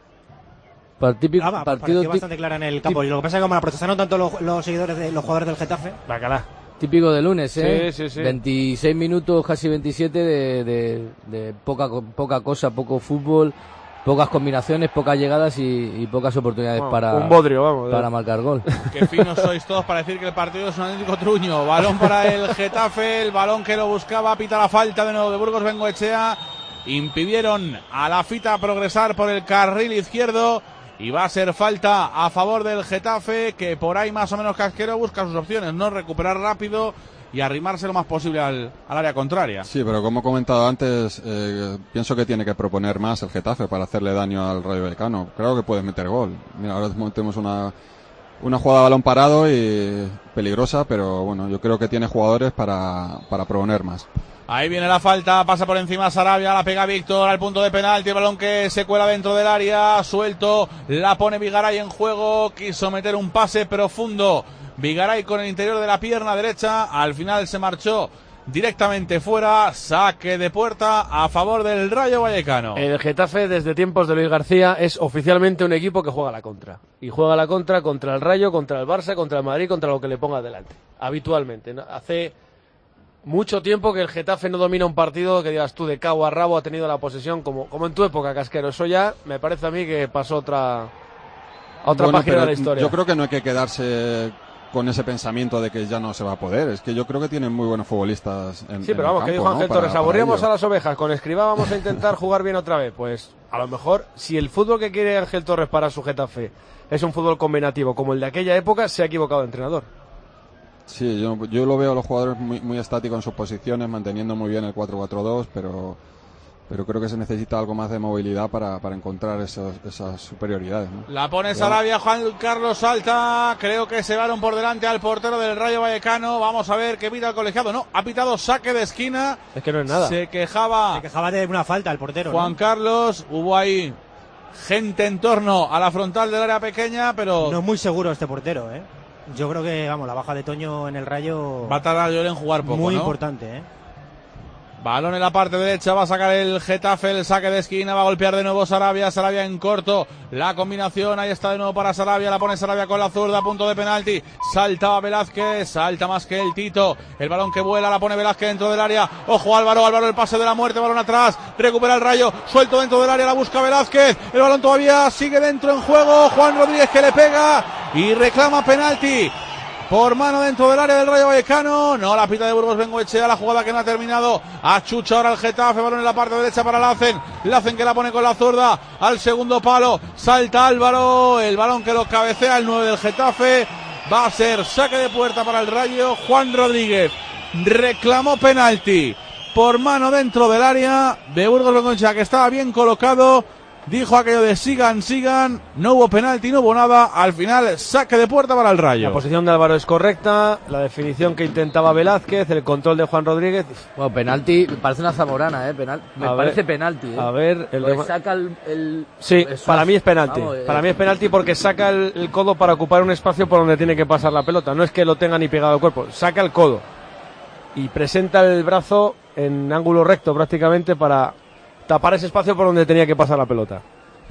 Partido bastante clara en el campo. Y lo que pasa es que como la protestaron tanto los seguidores de los jugadores del Getafe... Bacala. Típico de lunes, Sí. 26 minutos, casi 27 de poca cosa, poco fútbol, pocas combinaciones, pocas llegadas y pocas oportunidades para un bodrio, vamos, para marcar gol. Qué finos sois todos para decir que el partido es un auténtico truño. Balón para el Getafe, el balón que lo buscaba, pita la falta de nuevo de Burgos Bengoechea. Impidieron a la Fita progresar por el carril izquierdo y va a ser falta a favor del Getafe, que por ahí más o menos casquero busca sus opciones, no recuperar rápido y arrimarse lo más posible al área contraria. Sí, pero como he comentado antes, pienso que tiene que proponer más el Getafe para hacerle daño al Rayo Vallecano. Creo que puede meter gol. Mira, ahora tenemos una jugada a balón parado y peligrosa, pero bueno, yo creo que tiene jugadores para proponer más. Ahí viene la falta, pasa por encima Sarabia, la pega Víctor al punto de penalti, el balón que se cuela dentro del área, suelto, la pone Vigaray en juego, quiso meter un pase profundo, Vigaray con el interior de la pierna derecha, al final se marchó directamente fuera, saque de puerta a favor del Rayo Vallecano. El Getafe desde tiempos de Luis García es oficialmente un equipo que juega a la contra, y juega a la contra contra el Rayo, contra el Barça, contra el Madrid, contra lo que le ponga delante, habitualmente, ¿no? Hace mucho tiempo que el Getafe no domina un partido que digas tú de cabo a rabo ha tenido la posesión como en tu época, Casquero. Eso ya me parece a mí que pasó a otra página de la historia. Yo creo que no hay que quedarse con ese pensamiento de que ya no se va a poder. Es que yo creo que tienen muy buenos futbolistas en sí, pero vamos, que dijo Ángel Torres, aburríamos a las ovejas, con Escribá vamos a intentar jugar bien otra vez. Pues a lo mejor, si el fútbol que quiere Ángel Torres para su Getafe es un fútbol combinativo como el de aquella época, se ha equivocado de entrenador. Sí, yo lo veo a los jugadores muy estáticos en sus posiciones, manteniendo muy bien el 4-4-2, pero pero creo que se necesita algo más de movilidad para encontrar esas superioridades, ¿no? La pone Sarabia, Juan Carlos salta, creo que se van por delante al portero del Rayo Vallecano. Vamos a ver qué pita el colegiado. No, ha pitado saque de esquina. Es que no es nada. Se quejaba de una falta el portero, Juan Carlos. Hubo ahí gente en torno a la frontal del área pequeña, pero no es muy seguro este portero, ¿eh? Yo creo que, la baja de Toño en el Rayo va a tardar en jugar poco, muy ¿no? importante, ¿eh? Balón en la parte derecha, va a sacar el Getafe, el saque de esquina, va a golpear de nuevo Sarabia en corto, la combinación, ahí está de nuevo para Sarabia, la pone Sarabia con la zurda, punto de penalti, salta Velázquez, salta más que el Tito, el balón que vuela, la pone Velázquez dentro del área, ojo Álvaro el pase de la muerte, balón atrás, recupera el Rayo, suelto dentro del área, la busca Velázquez, el balón todavía sigue dentro en juego, Juan Rodríguez que le pega y reclama penalti por mano dentro del área del Rayo Vallecano. No, la pita de Burgos Bengoechea, la jugada que no ha terminado. Achucha ahora el Getafe, balón en la parte derecha para Lacen que la pone con la zurda al segundo palo. Salta Álvaro, el balón que lo cabecea el 9 del Getafe. Va a ser saque de puerta para el Rayo. Juan Rodríguez reclamó penalti por mano dentro del área de Burgos Bengoechea, que estaba bien colocado. Dijo aquello de sigan, no hubo penalti, no hubo nada, al final saque de puerta para el Rayo. La posición de Álvaro es correcta, la definición que intentaba Velázquez, el control de Juan Rodríguez. Bueno, penalti, parece una zamorana, parece penalti. A ver, saca el sí, para mí es penalti. Para mí es penalti porque saca el codo para ocupar un espacio por donde tiene que pasar la pelota. No es que lo tenga ni pegado al cuerpo, saca el codo y presenta el brazo en ángulo recto prácticamente para tapar ese espacio por donde tenía que pasar la pelota.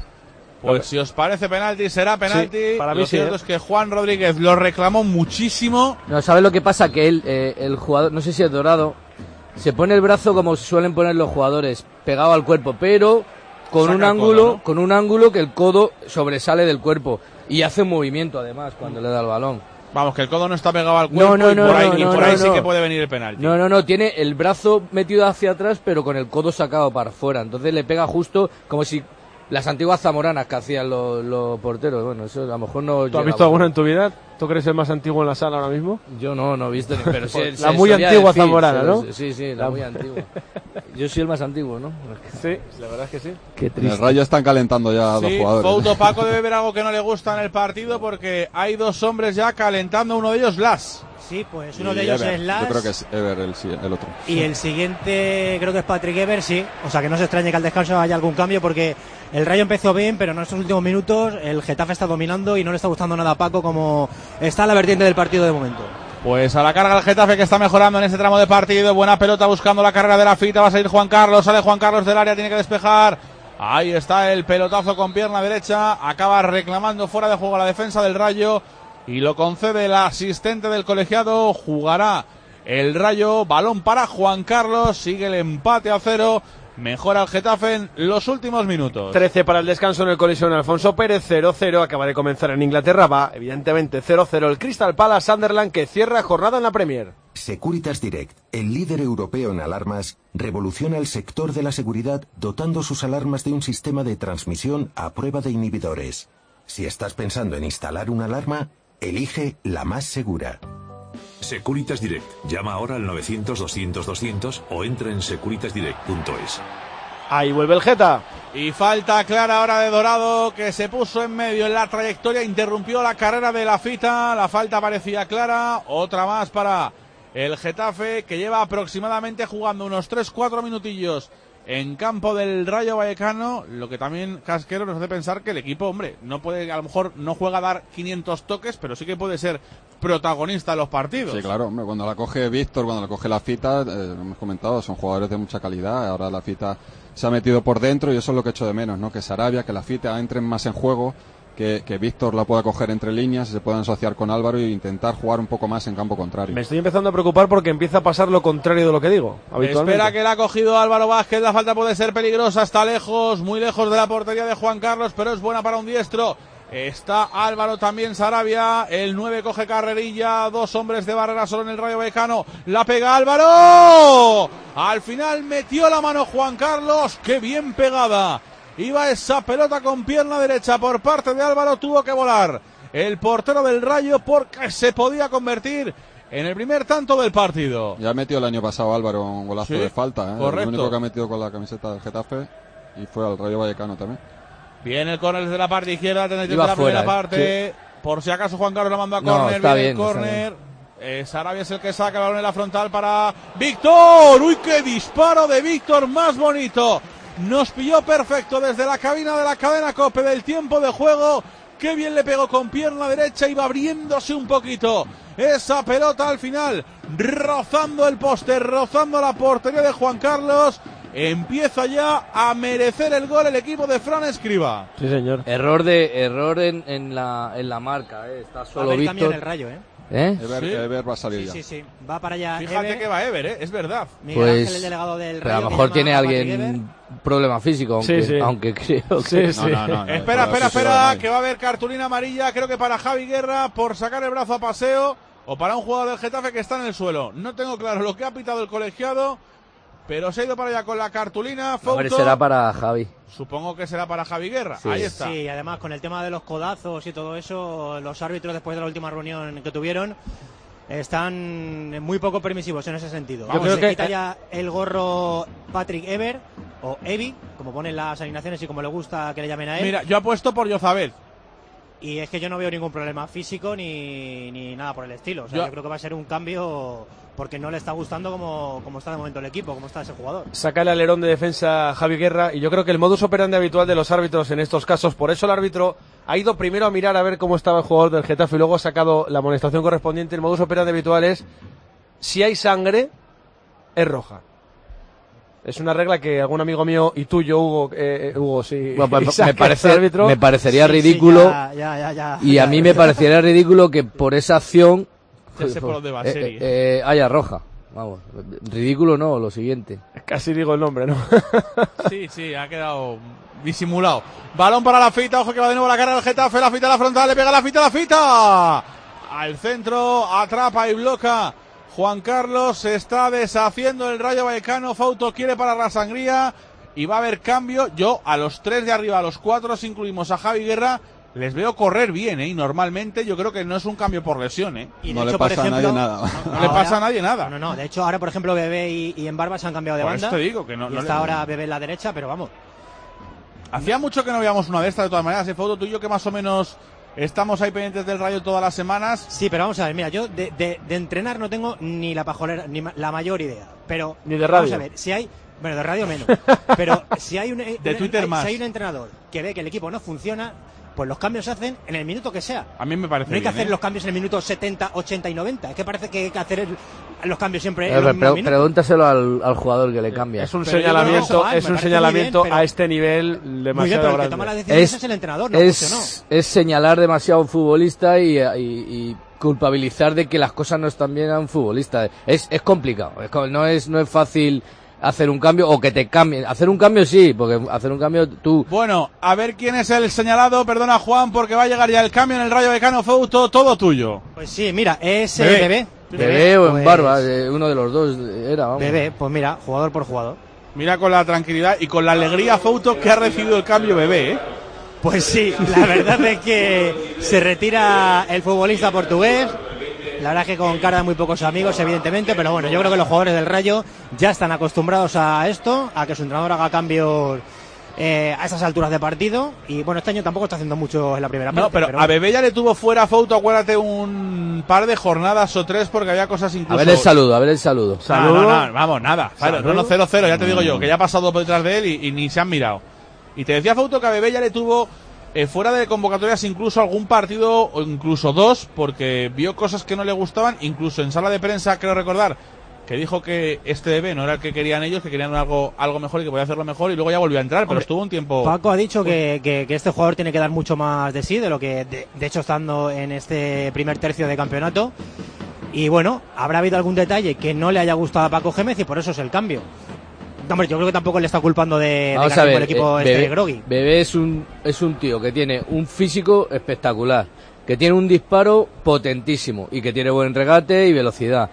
Pues si os parece penalti, será penalti. Sí, para mí lo cierto es que Juan Rodríguez lo reclamó muchísimo. No, ¿sabes lo que pasa? Que él, el jugador, no sé si es Dorado, se pone el brazo como suelen poner los jugadores, pegado al cuerpo, pero con un ángulo, codo, ¿no? Con un ángulo que el codo sobresale del cuerpo y hace un movimiento además cuando le da el balón. Vamos, que el codo no está pegado al cuerpo y por ahí sí que puede venir el penalti. No, tiene el brazo metido hacia atrás pero con el codo sacado para afuera, entonces le pega justo como si las antiguas zamoranas que hacían los porteros. Bueno, eso a lo mejor no. ¿Tú has visto alguna en tu vida? ¿Tú crees el más antiguo en la sala ahora mismo? Yo no he visto, pero sí. La muy antigua zamorana, ¿no? Sí, la muy antigua. Yo soy el más antiguo, ¿no? Sí, la verdad es que sí. Qué triste. En el Rayo están calentando ya dos jugadores. Fouto Paco debe ver algo que no le gusta en el partido porque hay dos hombres ya calentando, uno de ellos Las. Sí, pues uno de ellos Ever. es Las. Yo creo que es Ever el otro. Y el siguiente creo que es Patrick Ever, sí. O sea que no se extrañe que al descanso haya algún cambio porque el Rayo empezó bien, pero en estos últimos minutos el Getafe está dominando y no le está gustando nada a Paco como está la vertiente del partido de momento. Pues a la carga el Getafe que está mejorando en este tramo de partido. Buena pelota buscando la carrera de la Fita. Va a salir Juan Carlos. Sale Juan Carlos del área. Tiene que despejar. Ahí está el pelotazo con pierna derecha. Acaba reclamando fuera de juego a la defensa del Rayo. Y lo concede el asistente del colegiado. Jugará el Rayo. Balón para Juan Carlos. Sigue el empate a 0. Mejora el Getafe en los últimos minutos. 13 para el descanso en el Coliseum Alfonso Pérez, 0-0, acaba de comenzar en Inglaterra, va evidentemente 0-0 el Crystal Palace Sunderland que cierra jornada en la Premier. Securitas Direct, el líder europeo en alarmas, revoluciona el sector de la seguridad dotando sus alarmas de un sistema de transmisión a prueba de inhibidores. Si estás pensando en instalar una alarma, elige la más segura. Securitas Direct. Llama ahora al 900-200-200 o entra en securitasdirect.es. Ahí vuelve el Geta. Y falta clara ahora de Dorado, que se puso en medio en la trayectoria, interrumpió la carrera de la Fita. La falta parecía clara. Otra más para el Getafe, que lleva aproximadamente jugando unos 3-4 minutillos en campo del Rayo Vallecano, lo que también Casquero nos hace pensar que el equipo, hombre, no puede, a lo mejor no juega a dar 500 toques, pero sí que puede ser protagonista de los partidos. Sí, claro, hombre, cuando la coge Víctor, cuando la coge la Fita, lo hemos comentado, son jugadores de mucha calidad, ahora la Fita se ha metido por dentro y eso es lo que echo de menos, ¿no? Que Sarabia, que la Fita entren más en juego, que Víctor la pueda coger entre líneas, se puedan asociar con Álvaro e intentar jugar un poco más en campo contrario. Me estoy empezando a preocupar porque empieza a pasar lo contrario de lo que digo habitualmente. Espera que la ha cogido Álvaro Vázquez, la falta puede ser peligrosa, está lejos, muy lejos de la portería de Juan Carlos, pero es buena para un diestro. Está Álvaro también, Sarabia, el 9 coge carrerilla, dos hombres de barrera solo en el Rayo Vallecano, la pega Álvaro, al final metió la mano Juan Carlos, qué bien pegada. Iba esa pelota con pierna derecha por parte de Álvaro, tuvo que volar el portero del Rayo porque se podía convertir en el primer tanto del partido. Ya metió el año pasado Álvaro un golazo de falta, ¿eh? Correcto. El único que ha metido con la camiseta del Getafe y fue al Rayo Vallecano también. Viene el córner desde la parte izquierda, tendrá Iba la fuera, primera parte. sí. Por si acaso Juan Carlos la mandó a No, córner, está viene el bien, está córner. Sarabia es el que saca el balón en la frontal para Víctor. ¡Uy, qué disparo de Víctor más bonito! Nos pilló perfecto desde la cabina de la cadena COPE del tiempo de juego. Qué bien le pegó con pierna derecha, iba abriéndose un poquito esa pelota al final, rozando el poste, rozando la portería de Juan Carlos. Empieza ya a merecer el gol el equipo de Fran Escribá. Sí, señor. Error en la marca, está solo Víctor. Víctor. En el Rayo, Ever va a salir ya. Sí, va para allá. Fíjate Ever. Que va Ever, es verdad. Miguel Ángel, el delegado del pero Rayo, a lo mejor que tiene llama a Patrick alguien problema físico, aunque creo que... No, Espera, que va a haber cartulina amarilla, creo que para Javi Guerra, por sacar el brazo a paseo, o para un jugador del Getafe que está en el suelo. No tengo claro lo que ha pitado el colegiado, pero se ha ido para allá con la cartulina. Hombre, será para Javi. Supongo que será para Javi Guerra. Sí. Ahí está. Sí, además con el tema de los codazos y todo eso, los árbitros después de la última reunión que tuvieron están muy poco permisivos en ese sentido. Yo creo se que quita ya el gorro Patrick Ever, o Evi, como ponen las alineaciones y como le gusta que le llamen a él. Mira, yo apuesto por Yozabel. Y es que yo no veo ningún problema físico ni nada por el estilo. O sea, yo creo que va a ser un cambio porque no le está gustando como está de momento el equipo, como está ese jugador. Saca el alerón de defensa Javi Guerra y yo creo que el modus operandi habitual de los árbitros en estos casos, por eso el árbitro ha ido primero a mirar a ver cómo estaba el jugador del Getafe y luego ha sacado la amonestación correspondiente. El modus operandi habitual es, si hay sangre, es roja. Es una regla que algún amigo mío y tuyo, Hugo, sí. Bueno, árbitro. me parecería ridículo. Ya. Y a mí me parecería ridículo que por esa acción Ya sé por dónde va, serie. haya roja. Vamos, ridículo no, lo siguiente. Casi digo el nombre, ¿no? Sí, ha quedado disimulado. Balón para la fita, ojo que va de nuevo la cara del Getafe, la fita a la frontal, le pega la fita. Al centro, atrapa y bloca. Juan Carlos se está deshaciendo el Rayo Vallecano. Fauto quiere para la sangría y va a haber cambio. Yo a los 3 de arriba, a los 4, si incluimos a Javi Guerra, les veo correr bien, y normalmente yo creo que no es un cambio por lesión, Y no le pasa a nadie nada. No le pasa a nadie nada. No, de hecho ahora por ejemplo Bebé y Embarba se han cambiado de Por banda. eso te digo que no. Y está ahora Bebé en la derecha, pero vamos. Hacía mucho que no veíamos una de estas, de todas maneras. Fauto, tú y yo que más o menos estamos ahí pendientes del Rayo todas las semanas. Sí, pero vamos a ver, mira, yo de entrenar no tengo ni la pajolera, ni la mayor idea. Pero ni de radio. Vamos a ver, si hay, bueno, de radio menos. Pero si hay un de Twitter más. Si hay un entrenador que ve que el equipo no funciona, pues los cambios se hacen en el minuto que sea. A mí me parece. No hay que bien, hacer los cambios en el minuto 70, 80 y 90. Es que parece que hay que hacer los cambios siempre en los mismos minutos. Pregúntaselo al jugador que le cambia. Es un señalamiento, a este nivel demasiado grande. El que toma las decisiones es el entrenador, no funcionó. Es señalar demasiado a un futbolista y culpabilizar de que las cosas no están bien a un futbolista. Es complicado. No es fácil hacer un cambio o que te cambien. Hacer un cambio sí, porque hacer un cambio tú... Bueno, a ver quién es el señalado. Perdona, Juan, porque va a llegar ya el cambio en el Rayo Vallecano. Fauto, todo tuyo. Pues sí, mira, es Bebé. Bebé o Embarba, uno de los dos era, vamos. Bebé, pues mira, jugador por jugador. Mira con la tranquilidad y con la alegría, Fauto, que ha recibido el cambio Bebé, Pues sí, la verdad es que se retira el futbolista portugués. La verdad es que con cara de muy pocos amigos, evidentemente, pero bueno, yo creo que los jugadores del Rayo ya están acostumbrados a esto, a que su entrenador haga cambios a esas alturas de partido. Y bueno, este año tampoco está haciendo mucho en la primera parte. No, pero a Bebé ya le tuvo fuera, Fauto, acuérdate, un par de jornadas o 3 porque había cosas incluso... A ver el saludo. No, vamos, nada. No, 0-0, ya te digo yo, que ya ha pasado por detrás de él y ni se han mirado. Y te decía, Fauto, que a Bebé ya le tuvo... fuera de convocatorias incluso algún partido o incluso 2 porque vio cosas que no le gustaban, incluso en sala de prensa creo recordar que dijo que este Bebé no era el que querían ellos, que querían algo mejor y que podía hacerlo mejor, y luego ya volvió a entrar. Hombre, pero estuvo un tiempo... Paco ha dicho que este jugador tiene que dar mucho más de sí de lo que de hecho estando en este primer tercio de campeonato, y bueno, habrá habido algún detalle que no le haya gustado a Paco Gémez y por eso es el cambio. Hombre, yo creo que tampoco le está culpando de ganar por el equipo groggy. Bebé es un tío que tiene un físico espectacular, que tiene un disparo potentísimo y que tiene buen regate y velocidad.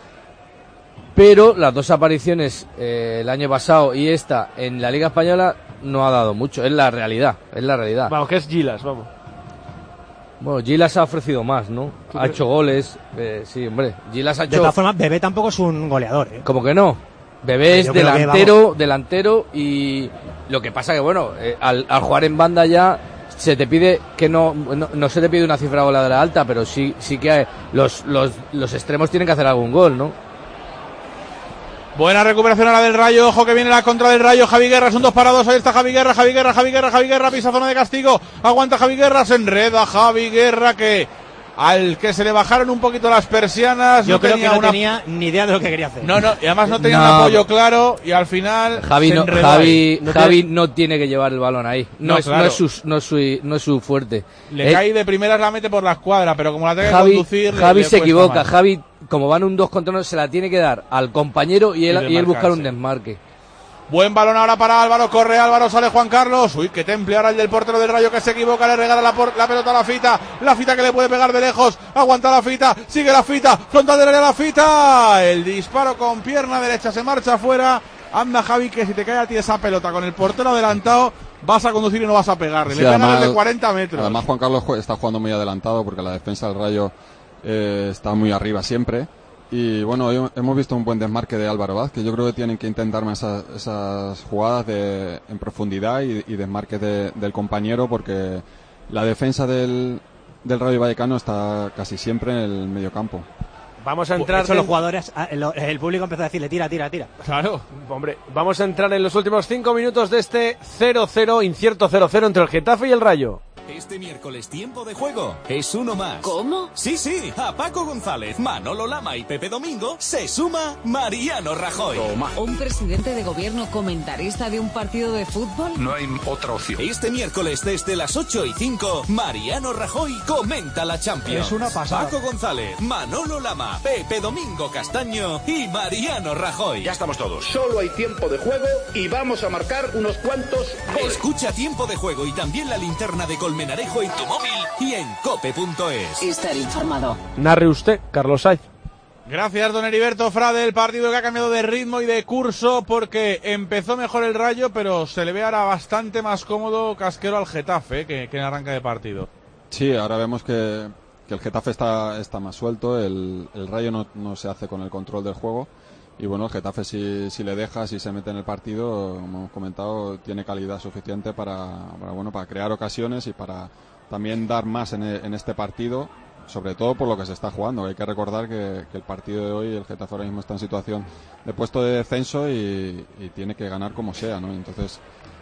Pero las dos apariciones, el año pasado y esta en la Liga Española, no ha dado mucho. Es la realidad. Vamos, que es Gilas, vamos. Bueno, Gilas ha ofrecido más, ¿no? Ha hecho goles, sí, hombre. Gilas ha hecho... De todas formas, Bebé tampoco es un goleador, ¿eh? ¿Cómo que no? Bebé es delantero y lo que pasa que, bueno, al jugar en banda ya se te pide que no se te pide una cifra goleadora alta, pero sí que los extremos tienen que hacer algún gol, ¿no? Buena recuperación ahora del Rayo, ojo que viene la contra del Rayo, Javi Guerra, es un 2-2, ahí está Javi Guerra, pisa zona de castigo, aguanta Javi Guerra, se enreda Javi Guerra, que al que se le bajaron un poquito las persianas. Yo creo que no tenía ni idea de lo que quería hacer. No, y además no tenía un apoyo claro, y al final Javi no tiene que llevar el balón ahí, no es su fuerte. Le cae de primeras, la mete por la escuadra, pero como la tenga que conducir... Javi se equivoca, Javi, como van un 2 contra 1, se la tiene que dar al compañero y él buscar un desmarque. Buen balón ahora para Álvaro, corre Álvaro, sale Juan Carlos, uy, qué temple ahora el del portero del Rayo que se equivoca, le regala la pelota a la Fita que le puede pegar de lejos, aguanta la Fita, sigue la Fita, frontal del área la Fita, el disparo con pierna derecha se marcha afuera, anda Javi que si te cae a ti esa pelota con el portero adelantado, vas a conducir y no vas a pegarle, sí, le pegan desde 40 metros. Además Juan Carlos está jugando muy adelantado porque la defensa del Rayo está muy arriba siempre. Y bueno, hoy hemos visto un buen desmarque de Álvaro Vázquez. Yo creo que tienen que intentar más esas jugadas en profundidad y desmarque del compañero, porque la defensa del Rayo Vallecano está casi siempre en el mediocampo. Vamos a entrar... Los jugadores, el público empezó a decirle tira. Claro, hombre, vamos a entrar en los últimos 5 minutos de este 0-0, incierto 0-0 entre el Getafe y el Rayo. Este miércoles tiempo de juego es uno más. ¿Cómo? Sí, a Paco González, Manolo Lama y Pepe Domingo se suma Mariano Rajoy. ¿Un presidente de gobierno comentarista de un partido de fútbol? No hay otra opción. Este miércoles desde las 8:05, Mariano Rajoy comenta la Champions. Es una pasada. Paco González, Manolo Lama, Pepe Domingo Castaño y Mariano Rajoy. Ya estamos todos. Solo hay tiempo de juego y vamos a marcar unos cuantos goles. Escucha Tiempo de Juego y también la linterna de Colmenarejo en tu móvil y en cope.es. Estar informado. Narre usted, Carlos Sainz. Gracias, don Heriberto Frade. El partido que ha cambiado de ritmo y de curso porque empezó mejor el Rayo, pero se le ve ahora bastante más cómodo casquero al Getafe que en arranque de partido. Sí, ahora vemos que el Getafe está más suelto, el Rayo no se hace con el control del juego. Y bueno, el Getafe si le deja, si se mete en el partido, como hemos comentado, tiene calidad suficiente para crear ocasiones y para también dar más en este partido, sobre todo por lo que se está jugando. Hay que recordar que el partido de hoy, el Getafe ahora mismo está en situación de puesto de descenso y tiene que ganar como sea, ¿no? Entonces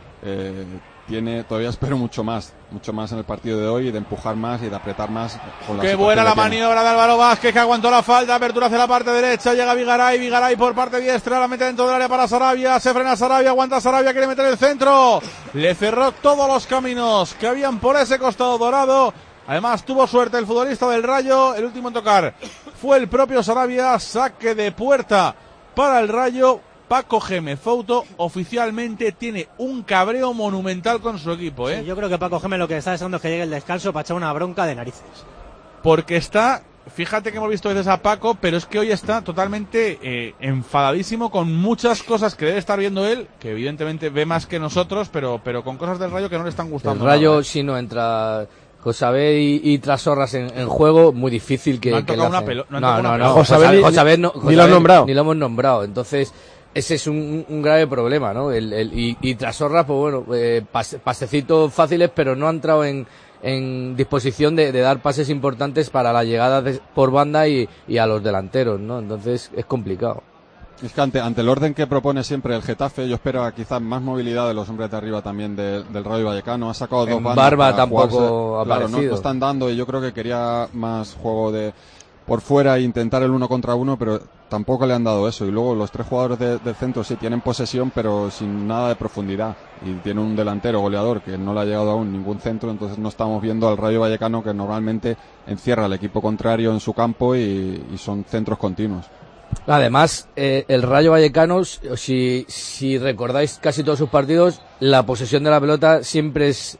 todavía espero mucho más en el partido de hoy, y de empujar más y de apretar más con la... Qué buena la maniobra de Álvaro Vázquez, que aguantó la falta, apertura hacia la parte derecha, llega Vigaray por parte diestra, la mete dentro del área para Sarabia, se frena Sarabia, aguanta Sarabia, quiere meter el centro, le cerró todos los caminos que habían por ese costado dorado. Además tuvo suerte el futbolista del Rayo, el último en tocar fue el propio Sarabia, saque de puerta para el Rayo. Paco Gémez Fouto oficialmente tiene un cabreo monumental con su equipo, ¿eh? Sí, yo creo que Paco Gémez lo que está deseando es que llegue el descanso para echar una bronca de narices. Porque fíjate que hemos visto veces a Paco, pero es que hoy está totalmente enfadadísimo con muchas cosas que debe estar viendo él, que evidentemente ve más que nosotros, pero con cosas del Rayo que no le están gustando. El Rayo, nada, ¿eh? Si no entra Josabé y Trasorras en juego, muy difícil que... No han tocado una pelota. No, Josabé ni lo hemos nombrado. Entonces... Ese es un grave problema, ¿no? Y Trasorras, pues bueno, pasecitos fáciles, pero no ha entrado en disposición de dar pases importantes para la llegada por banda y a los delanteros, ¿no? Entonces es complicado. Es que ante el orden que propone siempre el Getafe, yo espero quizás más movilidad de los hombres de arriba también del Rayo Vallecano. Ha sacado dos bandas. Barba tampoco ha claro, aparecido. no están dando, y yo creo que quería más juego por fuera e intentar el 1 contra 1, pero tampoco le han dado eso. Y luego los tres jugadores del centro sí tienen posesión, pero sin nada de profundidad. Y tiene un delantero goleador que no le ha llegado aún ningún centro, entonces no estamos viendo al Rayo Vallecano, que normalmente encierra al equipo contrario en su campo y son centros continuos. Además, el Rayo Vallecano, si recordáis casi todos sus partidos, la posesión de la pelota siempre es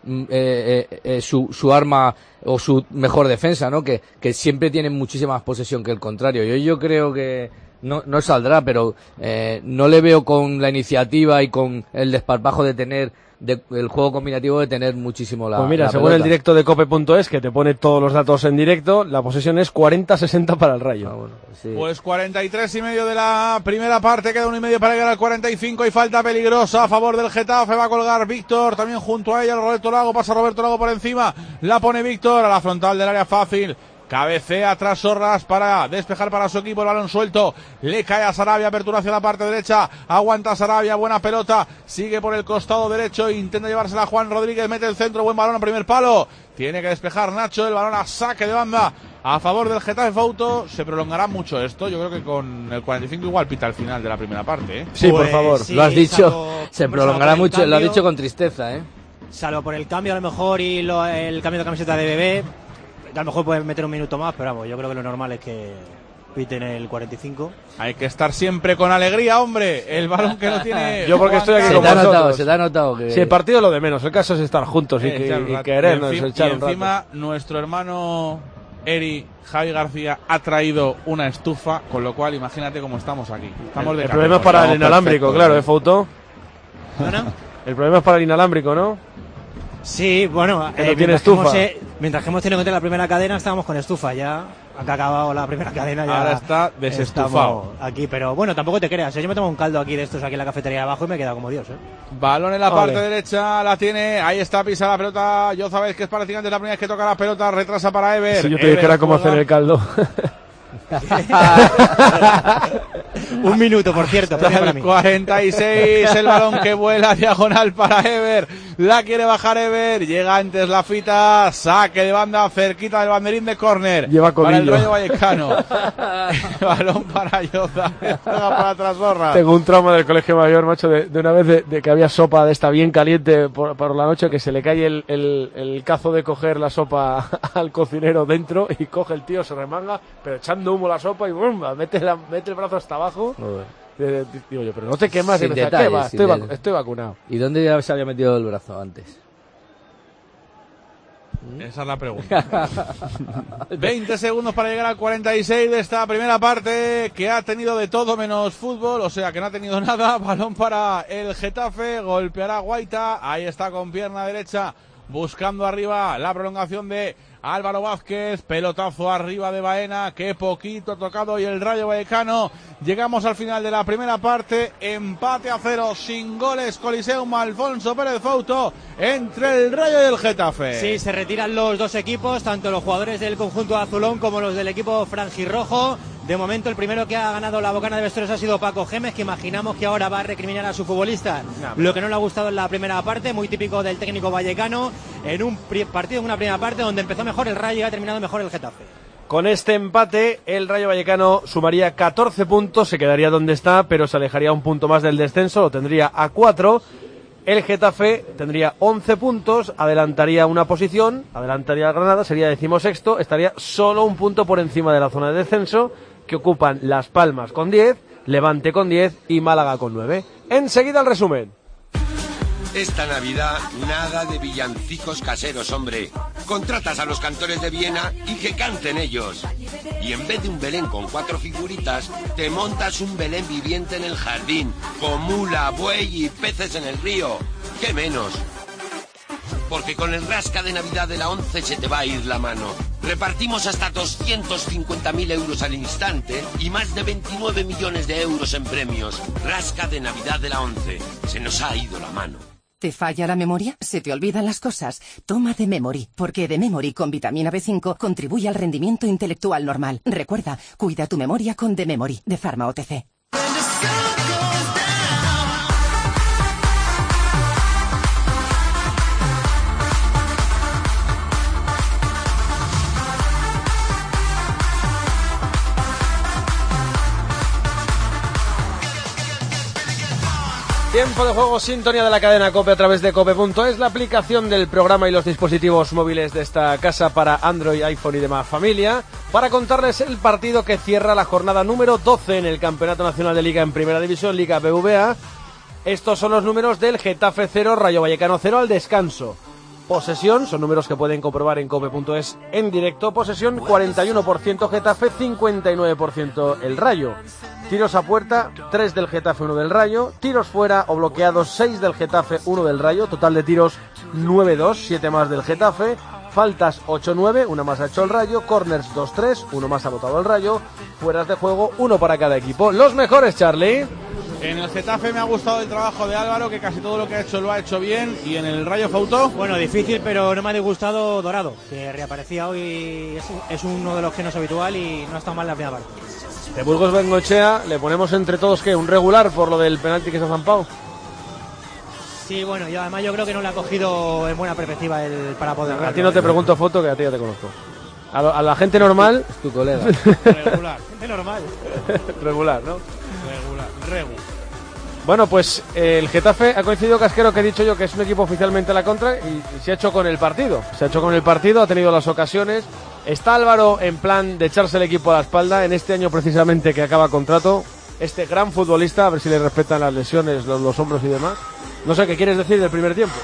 su arma o su mejor defensa, ¿no? Que siempre tienen muchísima más posesión que el contrario. Yo creo que no saldrá, pero no le veo con la iniciativa y con el desparpajo de tener el juego combinativo, de tener muchísimo la Pues mira, la según pelota. el directo de cope.es, que te pone todos los datos en directo, la posesión es 40-60 para el Rayo. Pues 43,5 de la primera parte, queda 1,5 para llegar al 45 y falta peligrosa a favor del Getafe, va a colgar Víctor, también junto a ella Roberto Lago, pasa Roberto Lago por encima, la pone Víctor a la frontal del área fácil. Cabecea tras Sorras para despejar para su equipo, el balón suelto, le cae a Sarabia, apertura hacia la parte derecha, aguanta Sarabia, buena pelota, sigue por el costado derecho, intenta llevársela a Juan Rodríguez, mete el centro, buen balón a primer palo, tiene que despejar Nacho, el balón a saque de banda a favor del Getafe Fouto. Se prolongará mucho esto, yo creo que con el 45 igual pita el final de la primera parte, ¿eh? Sí, por favor. Sí, lo has dicho, se prolongará mucho, lo has dicho con tristeza, Salvo por el cambio a lo mejor y el cambio de camiseta de Bebé, a lo mejor pueden meter un minuto más, pero vamos, yo creo que lo normal es que piten el 45. Hay que estar siempre con alegría, hombre. El balón que no tiene. Yo porque estoy aquí se con vosotros. Se te ha notado que... Sí, el partido es lo de menos. El caso es estar juntos y querernos, echar un rato. Encima, nuestro hermano Eri, Javi García, ha traído una estufa, con lo cual imagínate cómo estamos aquí. Estamos El problema es para el inalámbrico, claro, Fouto? ¿No? El problema es para el inalámbrico, ¿no? Sí, bueno, que no tiene estufa. Mientras que hemos tenido que meter la primera cadena, estábamos con estufa. Ya ha acabado la primera cadena. Ya ahora está desestufado aquí, pero bueno, tampoco te creas. Yo me tomo un caldo aquí de estos aquí en la cafetería de abajo y me he quedado como Dios. Balón en la parte derecha, la tiene. Ahí está, pisa la pelota. Yo sabéis que es para Gigantes, la primera vez que toca la pelota, retrasa para Ever. Si yo te dijera cómo hacer el caldo. Un minuto, por cierto. Para mí. 46, el balón que vuela diagonal para Ever. La quiere bajar Ever. Llega antes la fita. Saque de banda cerquita del banderín de córner. Lleva cobillo. Para el Rayo Vallecano. Balón para Yoza. Para Trasorra. Tengo un trauma del colegio mayor, macho, de una vez de que había sopa de esta bien caliente por la noche, que se le cae el cazo de coger la sopa al cocinero dentro y coge el tío, se remanga, pero echando humo la sopa y ¡bum! mete el brazo hasta abajo. Digo yo, pero no te quemas. Sin y me detalles, dice, ¿qué va? Estoy vacunado. ¿Y dónde ya se había metido el brazo antes? Esa es la pregunta. 20 segundos para llegar al 46 de esta primera parte, que ha tenido de todo menos fútbol, o sea que no ha tenido nada. Balón para el Getafe, golpeará Guaita, ahí está con pierna derecha, buscando arriba la prolongación de Álvaro Vázquez, pelotazo arriba de Baena, que poquito ha tocado, y el Rayo Vallecano. Llegamos al final de la primera parte, empate a 0, sin goles, Coliseum Alfonso Pérez Fouto, entre el Rayo y el Getafe. Sí, se retiran los dos equipos, tanto los jugadores del conjunto azulón como los del equipo franjirrojo. De momento el primero que ha ganado la bocana de vestuarios ha sido Paco Gémez, que imaginamos que ahora va a recriminar a su futbolista lo que no le ha gustado en la primera parte, muy típico del técnico vallecano, en un partido, en una primera parte donde empezó mejor el Rayo y ha terminado mejor el Getafe. Con este empate, el Rayo Vallecano sumaría 14 puntos, se quedaría donde está, pero se alejaría un punto más del descenso, lo tendría a 4. El Getafe tendría 11 puntos, adelantaría una posición, adelantaría al Granada, sería 16º, estaría solo un punto por encima de la zona de descenso, que ocupan Las Palmas con 10, Levante con 10 y Málaga con 9. Enseguida el resumen. Esta Navidad, nada de villancicos caseros, hombre. Contratas a los cantores de Viena y que canten ellos. Y en vez de un Belén con 4 figuritas, te montas un Belén viviente en el jardín, con mula, buey y peces en el río. ¿Qué menos? Porque con el rasca de Navidad de la 11 se te va a ir la mano. Repartimos hasta 250.000 euros al instante y más de 29 millones de euros en premios. Rasca de Navidad de la 11. Se nos ha ido la mano. ¿Te falla la memoria? ¿Se te olvidan las cosas? Toma D-Memory, porque D-Memory con vitamina B5 contribuye al rendimiento intelectual normal. Recuerda, cuida tu memoria con D-Memory, de Pharma OTC. Tiempo de juego, sintonía de la cadena COPE a través de cope.es, la aplicación del programa y los dispositivos móviles de esta casa para Android, iPhone y demás familia, para contarles el partido que cierra la jornada número 12 en el Campeonato Nacional de Liga en Primera División, Liga BBVA. Estos son los números del Getafe 0, Rayo Vallecano 0 al descanso. Posesión, son números que pueden comprobar en cope.es en directo. Posesión 41% Getafe, 59% el Rayo. Tiros a puerta, 3 del Getafe, 1 del Rayo. Tiros fuera o bloqueados, 6 del Getafe, 1 del Rayo. Total de tiros 9-2, 7 más del Getafe. Faltas 8-9, una más ha hecho el Rayo. Corners 2-3, uno más ha botado el Rayo. Fueras de juego, uno para cada equipo. Los mejores, Charlie. En el Getafe me ha gustado el trabajo de Álvaro, que casi todo lo que ha hecho lo ha hecho bien. Y en el Rayo, Fauto. Bueno, difícil, pero no me ha disgustado Dorado, que reaparecía hoy. Es uno de los que no es habitual y no ha estado mal la primera parte. De Burgos Bengoechea le ponemos entre todos que un regular por lo del penalti que se ha zampado. Sí, bueno, y además yo creo que no le ha cogido en buena perspectiva para poder. A ti no te pregunto, Foto, que a ti ya te conozco. A la gente normal. Es tu colega. Regular. Gente normal. Regular, ¿no? Regular. Bueno, pues el Getafe ha coincidido, Casquero, que he dicho yo que es un equipo oficialmente a la contra y se ha hecho con el partido. Se ha hecho con el partido, ha tenido las ocasiones. Está Álvaro en plan de echarse el equipo a la espalda en este año precisamente que acaba contrato. Este gran futbolista, a ver si le respetan las lesiones, los hombros y demás. No sé, ¿qué quieres decir del primer tiempo?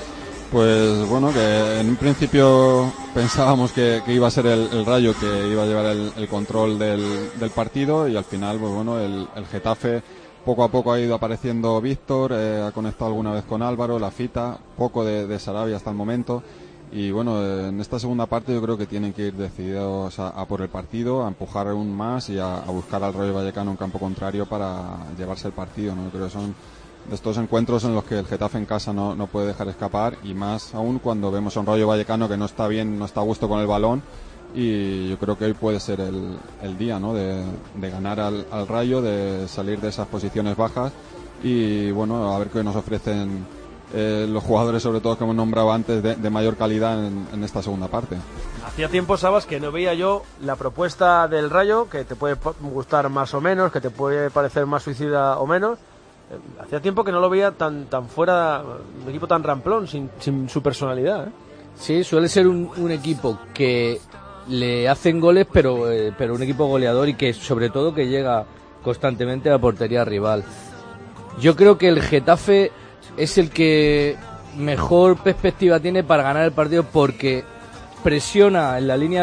Pues bueno, que en un principio pensábamos que iba a ser el Rayo que iba a llevar el control del partido y al final, pues bueno, el Getafe poco a poco ha ido apareciendo Víctor, ha conectado alguna vez con Álvaro, la Fita, poco de Sarabia hasta el momento. Y bueno, en esta segunda parte yo creo que tienen que ir decididos a por el partido, a empujar aún más y a buscar al Rayo Vallecano en campo contrario para llevarse el partido, ¿no? Yo creo que son de estos encuentros en los que el Getafe en casa no puede dejar escapar, y más aún cuando vemos a un Rayo Vallecano que no está bien, no está a gusto con el balón, y yo creo que hoy puede ser el día, ¿no? de ganar al Rayo, de salir de esas posiciones bajas y bueno, a ver qué nos ofrecen los jugadores, sobre todo que hemos nombrado antes, de mayor calidad en esta segunda parte. Hacía tiempo, Sabas, que no veía yo la propuesta del Rayo, que te puede gustar más o menos, que te puede parecer más suicida o menos. Hacía tiempo que no lo veía tan fuera, un equipo tan ramplón, sin su personalidad, ¿eh? Sí, suele ser un equipo que le hacen goles, pero un equipo goleador y que sobre todo que llega constantemente a la portería rival. Yo creo que el Getafe es el que mejor perspectiva tiene para ganar el partido, porque presiona en la línea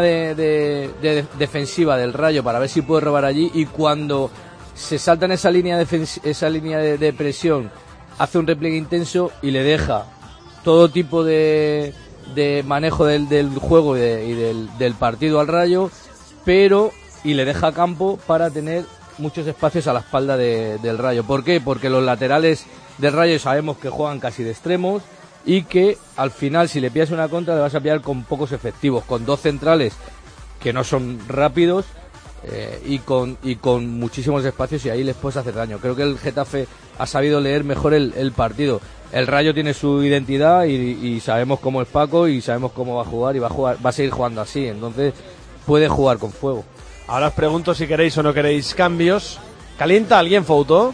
de defensiva del Rayo para ver si puede robar allí, y cuando se salta en esa línea de presión hace un repliegue intenso y le deja todo tipo de manejo del juego y del partido al Rayo, y le deja campo para tener muchos espacios a la espalda del Rayo. ¿Por qué? Porque los laterales del Rayo sabemos que juegan casi de extremos y que al final, si le pillas una contra, le vas a pillar con pocos efectivos, con dos centrales que no son rápidos y con muchísimos espacios, y ahí les puedes hacer daño. Creo que el Getafe ha sabido leer mejor el partido. El Rayo tiene su identidad y sabemos cómo es Paco y sabemos cómo va a jugar, y va a seguir jugando así, entonces puede jugar con fuego. Ahora os pregunto si queréis o no queréis cambios. ¿Calienta alguien, Fouto?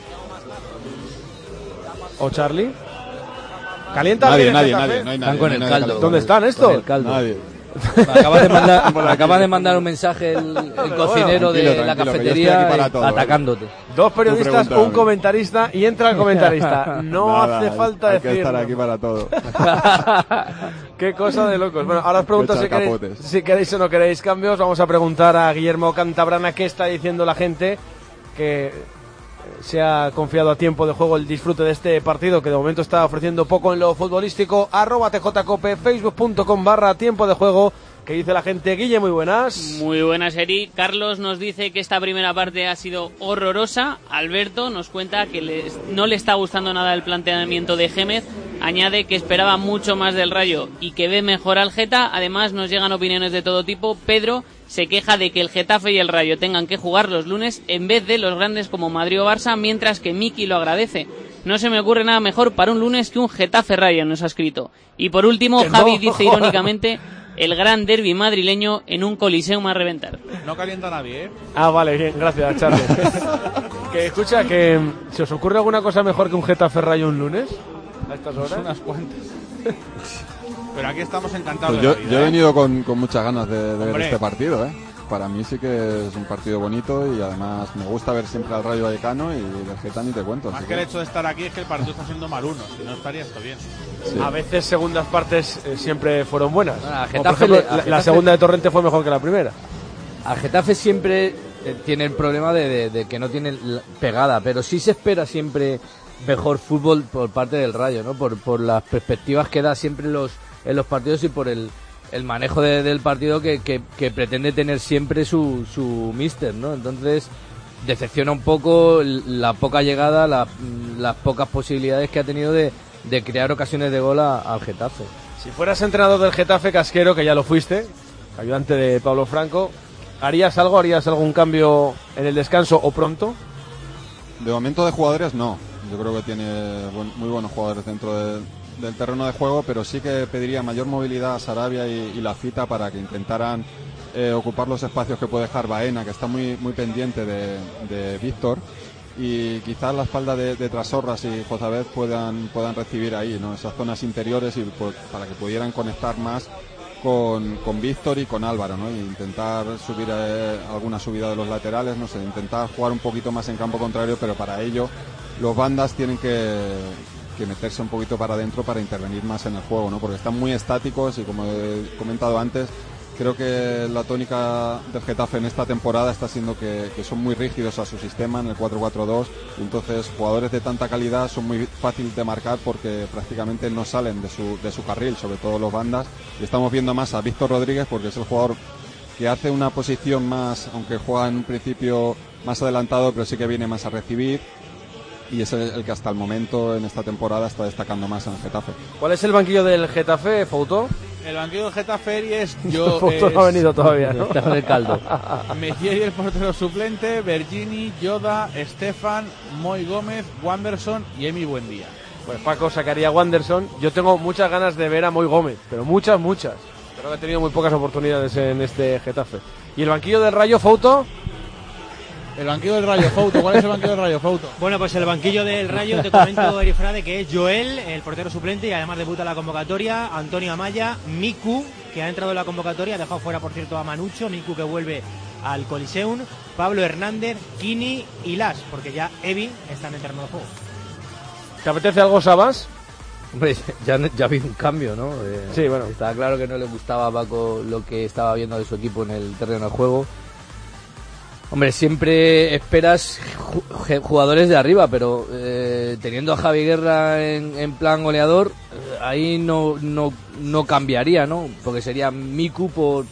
¿O Charlie? ¿Calienta alguien? Nadie. Están con el caldo. ¿Dónde están estos? Con el caldo. Nadie. Acaba de mandar un mensaje el cocinero de la cafetería atacándote. Dos periodistas, un comentarista, y entra el comentarista. No hace falta hay decir. que estar aquí para todo. Qué cosa de locos. Bueno, ahora os pregunto si queréis o no queréis cambios. Vamos a preguntar a Guillermo Cantabrana qué está diciendo la gente, que se ha confiado a tiempo de juego el disfrute de este partido, que de momento está ofreciendo poco en lo futbolístico. @TJCope, facebook.com/tiempo de juego. ¿Qué dice la gente? Guille, muy buenas. Muy buenas, Eri. Carlos nos dice que esta primera parte ha sido horrorosa. Alberto nos cuenta que no le está gustando nada el planteamiento de Gémez. Añade que esperaba mucho más del Rayo y que ve mejor al Geta. Además, nos llegan opiniones de todo tipo. Pedro se queja de que el Getafe y el Rayo tengan que jugar los lunes en vez de los grandes como Madrid o Barça, mientras que Miki lo agradece. No se me ocurre nada mejor para un lunes que un Getafe-Rayo, nos ha escrito. Y por último, Javi dice irónicamente: el gran derbi madrileño en un Coliseum a reventar. No calienta nadie, ¿eh? Ah, vale, bien, gracias, Charlie. Que escucha, que ¿se os ocurre alguna cosa mejor que un Getafe Rayo un lunes? A estas horas. Unas cuantas. Pero aquí estamos encantados. Pues de la vida, yo he venido con muchas ganas de ver Hombre. este partido, ¿eh? Para mí sí que es un partido bonito y además me gusta ver siempre al Rayo Vallecano, y del Geta ni te cuento. Más así que el hecho de estar aquí es que el partido está siendo mal uno, si no estaría esto bien. Sí. A veces segundas partes siempre fueron buenas. A O, por ejemplo, la segunda de Torrente fue mejor que la primera. Al Getafe siempre tiene el problema de que no tiene pegada, pero sí se espera siempre mejor fútbol por parte del Rayo, ¿no? Por las perspectivas que da siempre en los partidos y por el manejo del partido que pretende tener siempre su míster, ¿no? Entonces decepciona un poco la poca llegada, las pocas posibilidades que ha tenido de crear ocasiones de gol al Getafe. Si fueras entrenador del Getafe, Casquero, que ya lo fuiste, ayudante de Pablo Franco, ¿harías algún cambio en el descanso o pronto? De momento de jugadores no. Yo creo que tiene muy buenos jugadores dentro del terreno de juego, pero sí que pediría mayor movilidad a Sarabia y la Fita para que intentaran ocupar los espacios que puede dejar Baena, que está muy pendiente de Víctor, y quizás la espalda de Trasorras y Jozabed puedan recibir ahí, ¿no? Esas zonas interiores y para que pudieran conectar más con Víctor y con Álvaro, ¿no? E intentar subir alguna subida de los laterales, no sé, intentar jugar un poquito más en campo contrario, pero para ello los bandas tienen que meterse un poquito para adentro para intervenir más en el juego, ¿no? Porque están muy estáticos y, como he comentado antes, creo que la tónica del Getafe en esta temporada está siendo que son muy rígidos a su sistema en el 4-4-2, y entonces jugadores de tanta calidad son muy fáciles de marcar porque prácticamente no salen de su carril, sobre todo los bandas, y estamos viendo más a Víctor Rodríguez porque es el jugador que hace una posición más, aunque juega en un principio más adelantado, pero sí que viene más a recibir, y es el que hasta el momento en esta temporada está destacando más en el Getafe. ¿Cuál es el banquillo del Getafe, Fouto? El banquillo del Getafe es yo. Fouto no ha venido todavía, ¿no? Está con el caldo. Mejía, el portero suplente, Bergini, Yoda, Estefan, Moy Gómez, Wanderson y Emi Buendía. Pues Paco sacaría a Wanderson. Yo tengo muchas ganas de ver a Moy Gómez, pero muchas. Creo que ha tenido muy pocas oportunidades en este Getafe. ¿Y el banquillo del Rayo, Fouto? El banquillo del Rayo, Fouto. ¿Cuál es el banquillo del Rayo, Fouto? Bueno, pues el banquillo del Rayo, te comento, Erifrade, que es Joel, el portero suplente, y además debuta en la convocatoria, Antonio Amaya, Miku, que ha entrado en la convocatoria, ha dejado fuera, por cierto, a Manucho, Miku que vuelve al Coliseum, Pablo Hernández, Kini y Las, porque ya Evi está en el terreno de juego. ¿Te apetece algo, Sabas? Hombre, ya ha habido un cambio, ¿no? Sí, bueno. Estaba claro que no le gustaba a Paco lo que estaba viendo de su equipo en el terreno de juego. Hombre, siempre esperas jugadores de arriba, pero teniendo a Javi Guerra en plan goleador, ahí no cambiaría, ¿no? Porque sería Miku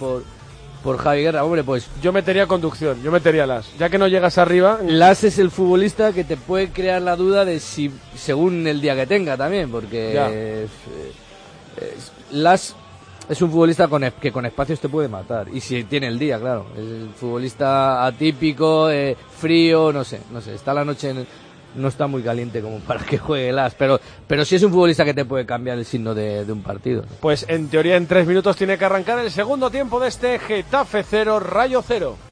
por Javi Guerra. Hombre, pues yo metería conducción, yo metería Las. Ya que no llegas arriba... Las es el futbolista que te puede crear la duda de si, según el día que tenga también, porque Las... es un futbolista que con espacios te puede matar. Y si tiene el día, claro. Es el futbolista atípico, frío, no sé. Está la noche, no está muy caliente como para que juegue Las. Pero sí es un futbolista que te puede cambiar el signo de un partido. Pues en teoría en 3 minutos tiene que arrancar el segundo tiempo de este Getafe 0, Rayo 0.